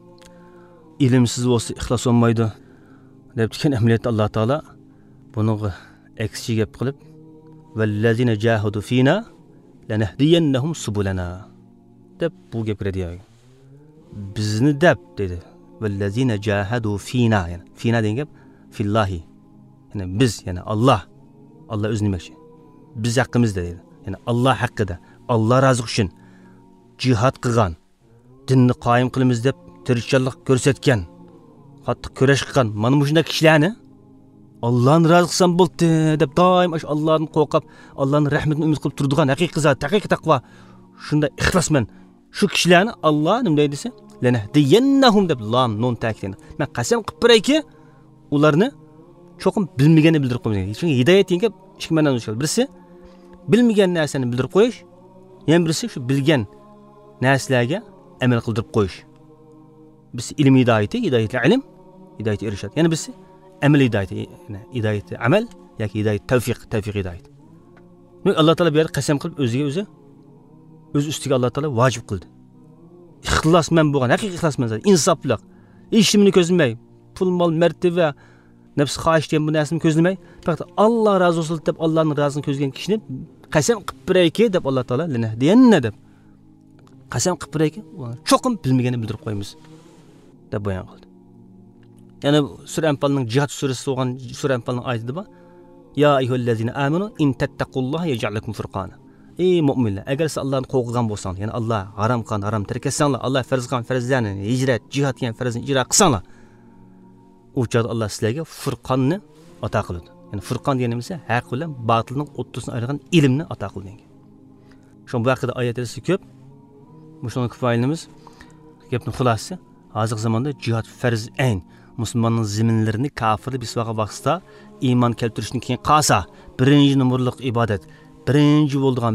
Ilmsiz bo'lsa ixlos olmaydi deb turgan amaliyotda Alloh taolo buni aksiga gap qilib vallazina jahadu fina lanahdiyannahum subulana deb bu gap kiradi. Bizni deb dedi. Vallazina jahadu fina, yani fina degan gap fillahi. Yani biz, yani Allah o'zini demoqchi. Biz haqqimizda dedi. Yani Allah haqqida, Allah razı uchun jihad qilgan, dinni qoyim qilamiz deb tirishchilik ko'rsatgan, qattiq kurash qilgan mana shunday kishilarni Allah'ın razı qilsam bo'ldi deb doim Allah'dan qo'rqib, Allah'ın rahmatini umid qilib turadigan haqiqiy zot, haqiqiy taqvo, shunda ixlosman. Shu kishilarni Alloh nima deydi? Lanahdiyannahum deb lam nun ta'kidini. Men qasam qilib berayki, ularni cho'qim bilmaganini bildirib qo'ymaydi. Chunki hidoyat degan ikki ma'noda bo'ladi. Birisi bilmagan narsani bildirib qo'yish, yana birisi shu bilgan narsalarga amal qildirib qo'yish. Birisi ilm hidoyati, ilm, hidoyat irshad. Yana birisi amal hidoyati, hidoyat amal yoki hidoyat tavfiq hidoyat. Alloh taolo bu yerda qasam qilib o'z ustiga Alloh taolo vojib qildi. İxlasman bo'lgan, haqiqiy ixlasman, insofliq, hech nimani ko'zlamay, pul, mol, martaba, nafs xohish degan bu narsani ko'zlamay, faqat Alloh rozi bo'lsin deb Allohning rozini ko'zlagan kishini qasam qilib berayki deb Alloh taolo lanahdiyannah deb qasam qilib berayki, cho'qim bilmaganini bildirib qo'yamiz deb bayon qildi. Yana sura Anfalning jihad surasi bo'lgan sura Anfalning oyatida bor. Ya ayyuhallazina amanu in tattaqulloha yaj'al lakum furqana. Ey mu'minlar, agar siz Allohni qo'rqgan bo'lsangiz, ya'ni Alloh harom qilgan harom tark etsanglar, Alloh farz qilgan farzlarni, hijrat, jihad degan farzni ijro qilsanglar, u chog'da Alloh sizlarga furqonni ato qiladi. Ya'ni furqon deganimiz haq bilan botilning o'ttisini ayirgan ilmni ato qildi. Shu bu haqida oyatlar ko'p. Mushuni kifoyalimiz gapning xulosasi hozirgi zamonda jihad farz ayn musulmonning ziminlarini kofirlik bisvaga vaqtida iymon keltirishdan keyin qolsa, birinchi numurliq ibodat, birinchi bo'lgan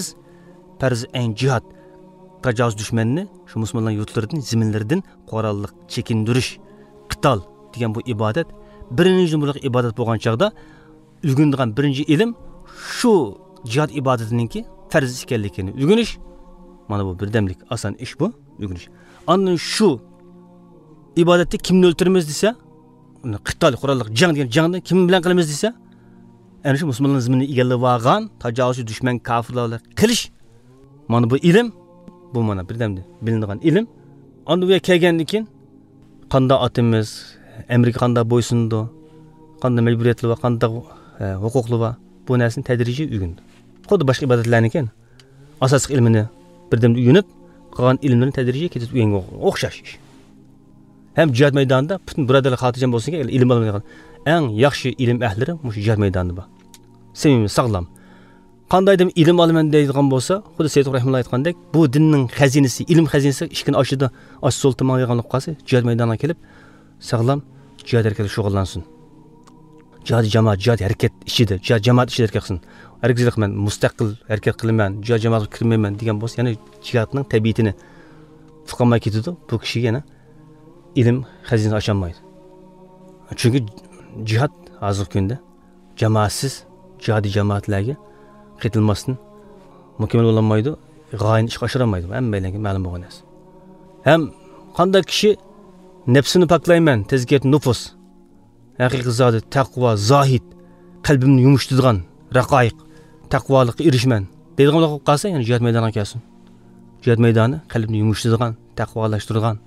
farz ayn jihad, tajovuz dushmanni shu musulmonlar yurtlaridan, ziminlaridan qoralliq chekindirish, qital degan bu ibodat birinchi numurliq ibodat bo'lgan chog'da o'rganadigan birinchi ilm shu jihad ibodatiningki farz ekanligini o'rganish. Mana bu birdamlik oson ish bu, o'rganish. Ondan shu ibodatni kimni o'ltiramiz desa, uni qital qurolliq jang degan jangni kim bilan qilamiz desa, ana shu musulmonlar ziminni egallab olgan tajovuzchi dushman kofirlarga qilish. Mana bu ilm, bu mana birdamda bilinadigan ilm. Onda bu kelgandan keyin qanday otimiz, Amerika qanday bo'ysundi, qanday majburiyatli va qanday huquqli va bu narsani tadrijiy o'rgandi. Xuddi boshqa ibodatlarni ekan. Asosiy ilmini birdamda o'rganib, qolgan ilmlarni tadrijiy ketib o'rganga o'xshash ish. Hem jihad meydanında bütün buradarlar xatircem bolsun ki ilim alınmayan en yaxşı ilim ehleri muş jihad meydanında ba. Semimi sağlam. Qandaydım ilim alıman deydigan bolsa, xuddi Seyyid Rahimullah aytgandek, bu dinning xazinesi, ilim xazinesi ishkini oshida, osh soltama yig'anib qolsa, jihad meydoniga kelib, sağlam jihad harakati shug'ullansın. Jihad jamoat, jihad harakat ishida, jihad jamoat ishida qilsin. Hargizlik men mustaqil harakat qilaman, jihad jamoatga kirmayman degan bolsa, ya'ni jihadning tabiatini tuqamay ketadi. Bu kishiga yana ilim xazinesi açamaydı. Çünkü jihad hozirgi kunda jamoatsiz jihadi jamoatlarga qitilmasdan mukammal bo'lmaydi, g'oyani ishga oshiramaydi. Hammalarga ma'lum bo'lgan narsa. Ham qanday kishi nafsini poklayman, tezkiyat nufus, haqiqiy zot, taqvo, zohid, qalbimni yumishtirgan raqoiq, taqvolikka erishman deydiganlar qolsa, ya'ni jihad maydoniga kelsin. Jihad maydoni qalbni yumishtirgan, taqvolashtirgan,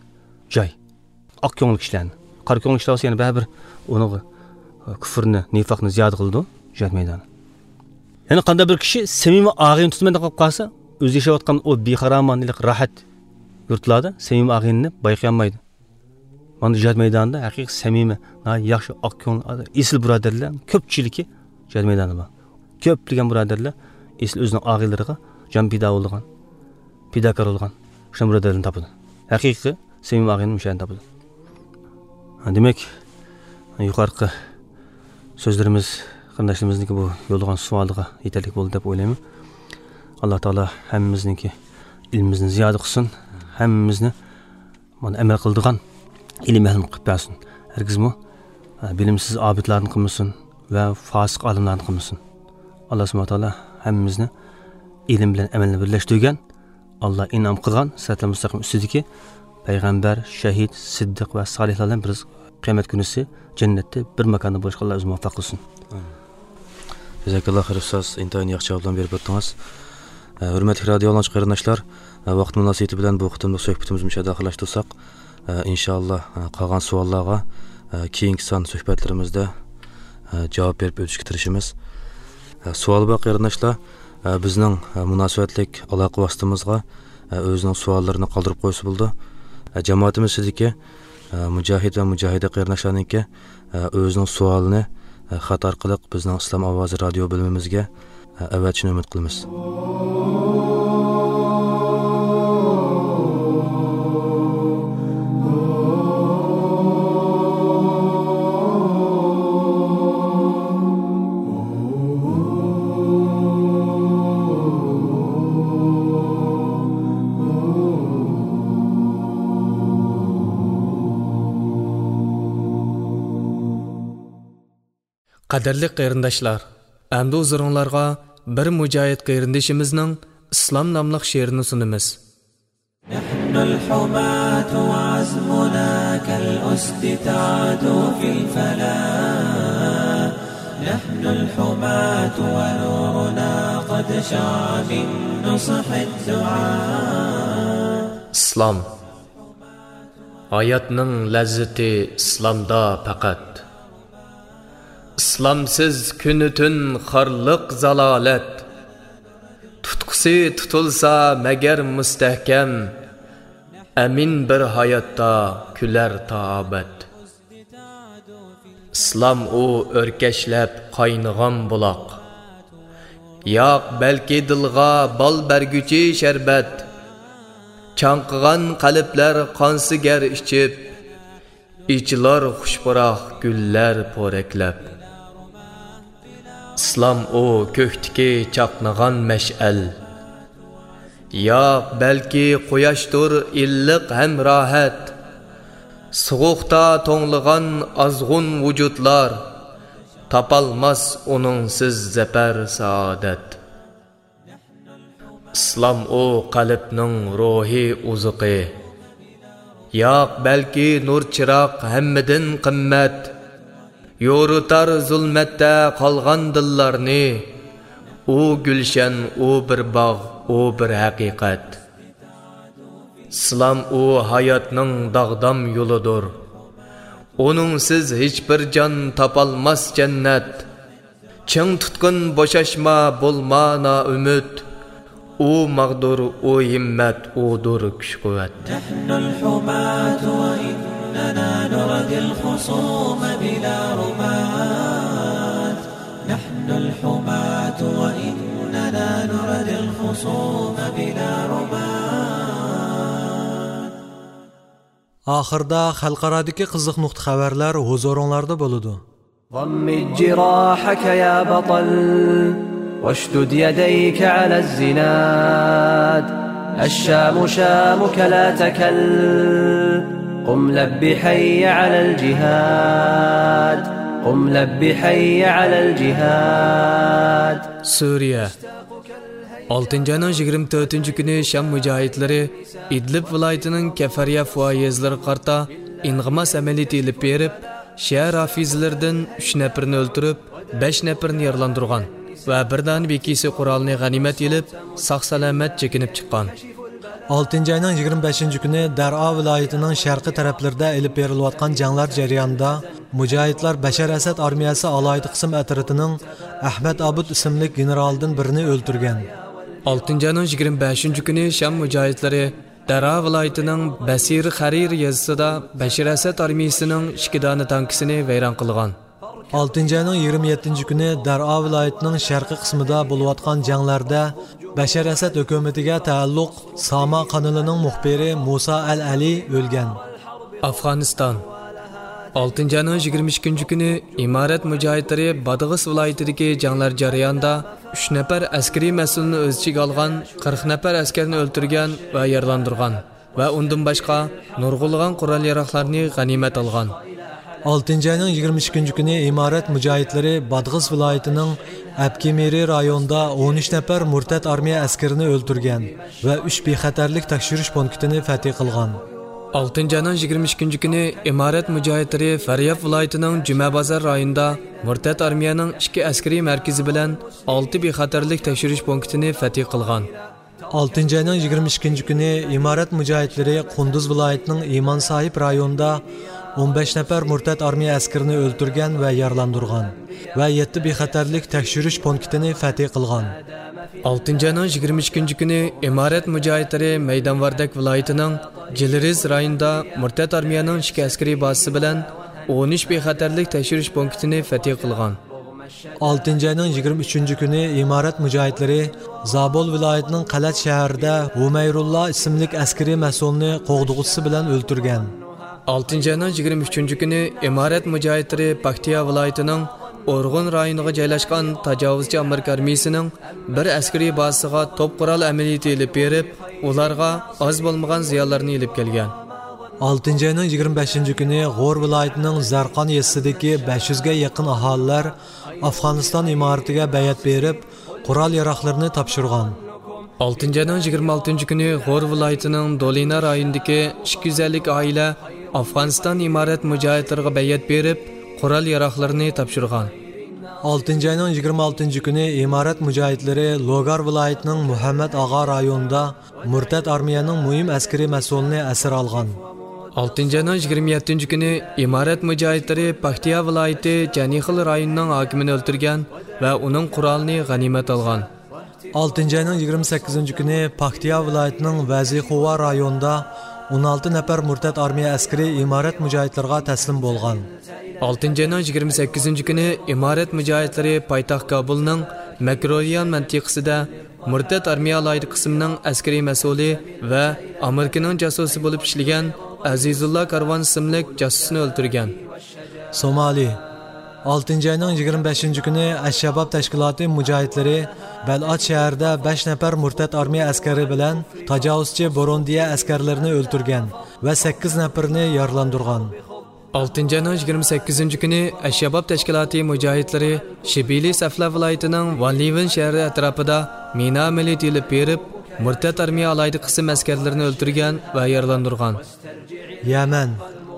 joy. Oq ko'ngil kishilarni. Qora ko'ngil kishilar yana baribir uni kufrni, nifaqni ziyoda qildi, jihad maydoni. Yana qanday bir kishi samimiy og'in tutmanda qolib qolsa, o'zi yashayotgan o bexaramonlik, rohat yurtlarda samimiy og'inni bayqamaydi. Mana jihad maydonida haqiqiy samimiy, yaxshi oq ko'ngil, esil birodarlar ko'pchiligi jihad maydonida bor. Ko'pligan birodarlar esil o'zining og'inlariga jon fido bo'lgan, fidokor bo'lgan shu birodarlarni topadi. Haqiqiy samimiy og'inni o'shani topadi. Demak, yuqorqi so'zlarimiz qarindoshlarimizning bu yo'lgan savoliga yetarli bo'ldi deb o'ylayman. Alloh taolo hammamizningki ilmimizni ziyoda qilsin, hammamizni mana amal qildigan ilm ehlini qilib bersin. Hargizmi bilimsiz abidlarni qilmasin va fosiq olimlarni qilmasin. Alloh subhanahu va taolo hammamizni ilm bilan amalni birlashtirgan, Alloh inom qilgan sirat mustaqim ustidagi payg'ambar, shahid, siddiq va solihlardan biz qiyomat kunisi jannatda bir makonda bo'lishga Alloh o'zi muvaffaq qilsin. Jazakalloh xayr ustoz, intayin yaxshi javoblar berib o'tdingiz. Hurmatli radio anglag'ich qarindoshlar, vaqt munosabati bilan bu qitimli suhbatimizni mushaddahlashtirsak, inshaalloh qolgan savollarga keyingi son suhbatlarimizda javob berib o'tishga tirishamiz. Savol bor qarindoshlar, bizning munosabatlik aloqa vositamizga o'zining savollarini qoldirib qo'ysa bo'ldi. Jamoatimiz sizga mujohid va mujohida qarindoshlarningki o'zining savolini xat orqali bizning Islom ovozi radio bo'limimizga avatishni umid qilamiz. Qadirli qarindoshlar, endi o'zingizlarga bir mujohid qarindishimizning Islom nomli she'rini sunamiz. Nahnul humat wa azmuna kal usdi ta'du fil falah. Nahnul humat wa nuruna qad sha'a min nusahid du'a. Islom hayotning lazzati islomda faqat. İslamsız künütün xarlıq zalalet. Tutkusi tutulsa meger müstehkem. Emin bir hayatta küler taabet. İslam o örkeşlep kaynıgan bulaq. Yaq belki dilga bal bergüçi şerbet. Çankıgan kalipler kansiger içip. İçilar xuşburaq güller poreklep. İslam o köktiki çaqnıgan meş'el. Yaq belki quyoshdur illiq hem rahat. Soğuqta to'nligan azg'un vujudlar. Tapalmas onunsiz zafer saadet. İslam o qalbning ruhi uzuqi. Yaq belki nur chiraq hammidin qimmat. Yorutar zulmette qalgan dillarni. O gülşen, o bir bağ, o bir haqiqat. İslam o hayatning dağdam yoludur. Onunsiz hiçbir can tapalmas cennet. Çın tutkun boşaşma bolma na ümit. O mağdur, o himmet, odur güç kuvvet. Nahnul humat ve innana nuradil khusum bila rumat. Nahnul humat ve innana nuradil khusum bila rumat. Axırda xalqaradagi qiziq nuqta xabarlar huzuringlarda bo'ladi. ضمد جراحك يا بطل واشدد يديك على الزناد. الشام شامك لا تكل قم لب حي على الجهاد. قم لب حي على الجهاد. Suriye 6 ayning 24-kuni Sham mujohidlari Idlib viloyatining Kafariya foyezlari qarta inqimas amaliyoti ilib berib, shahar hafizlaridan 3 nafarni o'ldirib, 5 nafarni yaralandirgan va birdan bekisi qurolni g'animat ilib, sog' salomat chekinib chiqqan. 6 ayning 25 kuni Dar'a viloyatining sharqiy taraflarida elib berilayotgan janglar jarayonida mujohidlar Bashar Asad armiyasi alayda qism atritining Ahmad Abud ismli generaldan birini o'ldirgan. 6 ayning 25 kuni Sham mujohidlari Dar'a viloyatining Basir Harir yazısida Bashar Asad armiyasining 2 dona tankisini vayron qilgan. 6 ayning 27 kuni Dar'a viloyatining sharqiy qismida bo'layotgan janglarda Bashar Asad hukumatiga taalluq Sama kanalining muxbiri Musa al-Ali o'lgan. Afg'oniston 6 ayning 22 kuni Imorat mujohidlari Badg'is viloyatidagi janglar jarayonida 3 nafar askariy mas'ulni o'z ichiga olgan, 40 nafar askarni o'ldirgan va yaralandirgan va undan boshqa nurg'ulg'an qurol-yarog'larni g'animat olgan. 6 ayning 22 kuni Imorat mujohidlari Badg'is viloyatining Abkimiri rayonida 13 nafar murtad armiya askarini o'ldirgan va 3 bexatarlik tekshirish punktini fath qilgan. 6 ayning 22 kuni Imorat mujohidlari Faryab viloyatining Jumabozor rayonida murtad armiyaning 2 askariy markazi bilan 6 bexatarlik tekshirish punktini fath qilgan. 6 ayning 22 kuni Imorat mujohidlari Qunduz viloyatining Iymon Sohib rayonida 15 nafar murtad armiya askarini o'ldirgan va yaralandirgan va 7 bexatarlik tekshirish punktini fath qilgan. 6 ayning 22 kuni Imorat mujohidlari Maydonvardak viloyatining Jilriz rayonida murtad armiyaning 2 askariy bazasi bilan 13 bexatarlik tekshirish punktini fath qilgan. 6 ayning 23 kuni Imorat mujohidlari Zabul viloyatining Qalat shahrida Umayrullah ismli askariy mas'ulni qo'g'dug'isi bilan o'ldirgan. 6 ayning 23 kuni Imorat mujohidlari Paktiya viloyatining O'rg'un rayoniga joylashgan tajovuzchi Amerika armiyasining bir askariy bazasiga top qurol amaliyoti elib berib, ularga oz bo'lmagan ziyonlarni elib kelgan. 6 ayning 25 kuni G'or viloyatining Zarqon yezisidagi 500 ga yaqin aholilar Afg'oniston imoratiga bayat berib, qurol-yarog'larni topshirgan. 6 ayning 26 kuni G'or viloyatining Dolina rayonidagi 250 oila Afg'oniston imorat mujohidlariga bayat berib, qurol-yarog'larni topshirgan. 6 ayning 26 kuni Imorat mujohidlari Logar viloyatining Muhammad Ag'a rayonida murtad armiyaning muhim askariy mas'ulini asir olgan. 6 ayning 27 kuni Imorat mujohidlari Paktiya viloyati Janixil rayonining hokimini o'ldirgan va uning qurolini g'animat olgan. 6 ayning 28 kuni Paktiya viloyatining Vaziquva rayonida 16 nafar murtad armiya askari Imorat mujohidlariga taslim bo'lgan. 6 ayning 28 kuni Imorat mujohidlari poytaxt Kabulning Makroyan mantiqasida murtad armiya alayda qismining askariy mas'uli va Amerikaning jasusi bo'lib ishlagan Azizullah Karvon ismli jasusni o'ldirgan. Somali 6 ayning 25 kuni Ash-Shabab tashkiloti mujohidlari Bal'at shahrida 5 nafar murtad armiya askari bilan tajovuzchi Burundiya askarlarini o'ldirgan va 8 nafarini yaralandirgan. 6 ayning 28 kuni Ash-Shabab tashkiloti mujohidlari Shibili Safla viloyatining Vanliven shahri atrofida mina amaliyoti elib berib, murtad armiya alayda qism askarlarini o'ldirgan va yaralandirgan. Yaman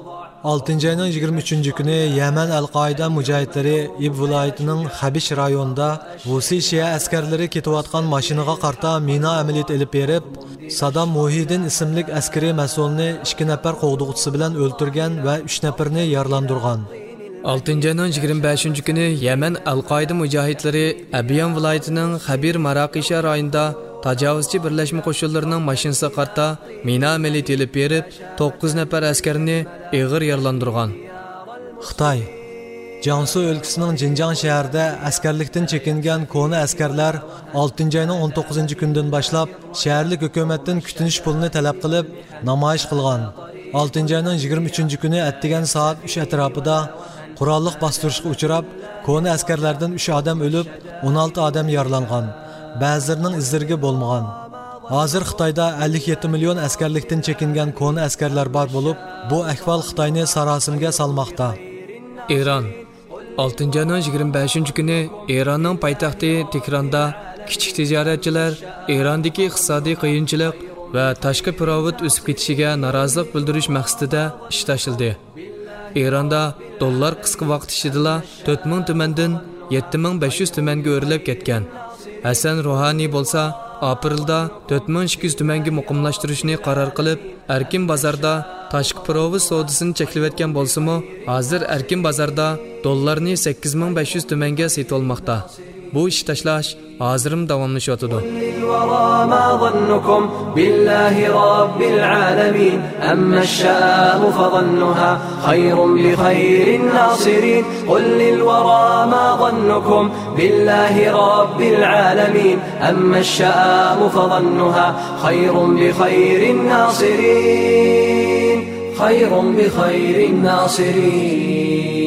6 ayning 23 kuni Yaman al-Qoida mujohidlari Ib viloyatining Xabish rayonida Husi Shia askarlari ketayotgan mashinaga qarta mina amaliyoti elib berib, Saddam Muhiddin ismli askariy mas'ulni 2 nafar qo'g'dug'chisi bilan o'ldirgan va 3 nafarni yaralandirgan. 6 ayning 25 kuni Yaman al-Qoida mujohidlari Abiyan viloyatining Xabir Maraqisha rayonida tajovuzchi birlashma qo'shinlarining mashinasiga qarta mina amaliyoti elib berib, 9 nafar askarni og'ir yaralandirgan. Xitoy Jiangsu o'lkasining Jinjiang shahrida askarlikdan chekingan kona askarlar 6 ayning 19 kundan boshlab shaharlik hukumatdan kutinish pulini talab qilib namoyish qilgan. 6 ayning 23 kuni atdigan soat 3 atrofida qurolliq bostirishga uchrab, kona askarlardan 3 odam o'lib, 16 odam yaralangan. Ba'zilarining izlariga bo'lmagan. Hozir Xitoyda 57 million askarlikdan chekingan kona askarlar bor bo'lib, bu ahvol Xitoyni sarosimga solmoqda. Eron 6 ayning 25 kuni Eronning poytaxti Tehronda kichik tijoratchilar Erondagi iqtisodiy qiyinchilik va tashqi pirovut o'sib ketishiga norozilik bildirish maqsadida ish tashildi. Eronda dollar qisqa vaqt ichida 4000 tumandan 7500 tumanga o'rlab ketgan. Hasan Ruhani bo'lsa aprelda 4200 tumanga muqimlashtirishni qaror qilib, Erkin bozorda tashqi proviz savdosini cheklayotgan bo'lsa-mu, hozir Erkin bozorda dollarni 8500 tumanga sotib olmoqda. Bu ish tashlash hozirim davomlashyotidi. ما ظنكم بالله رب العالمين أما الشام فظنها خير بخير الناصرين قل للورى ما ظنكم بالله رب العالمين أما الشام فظنها خير بخير الناصرين خير بخير الناصرين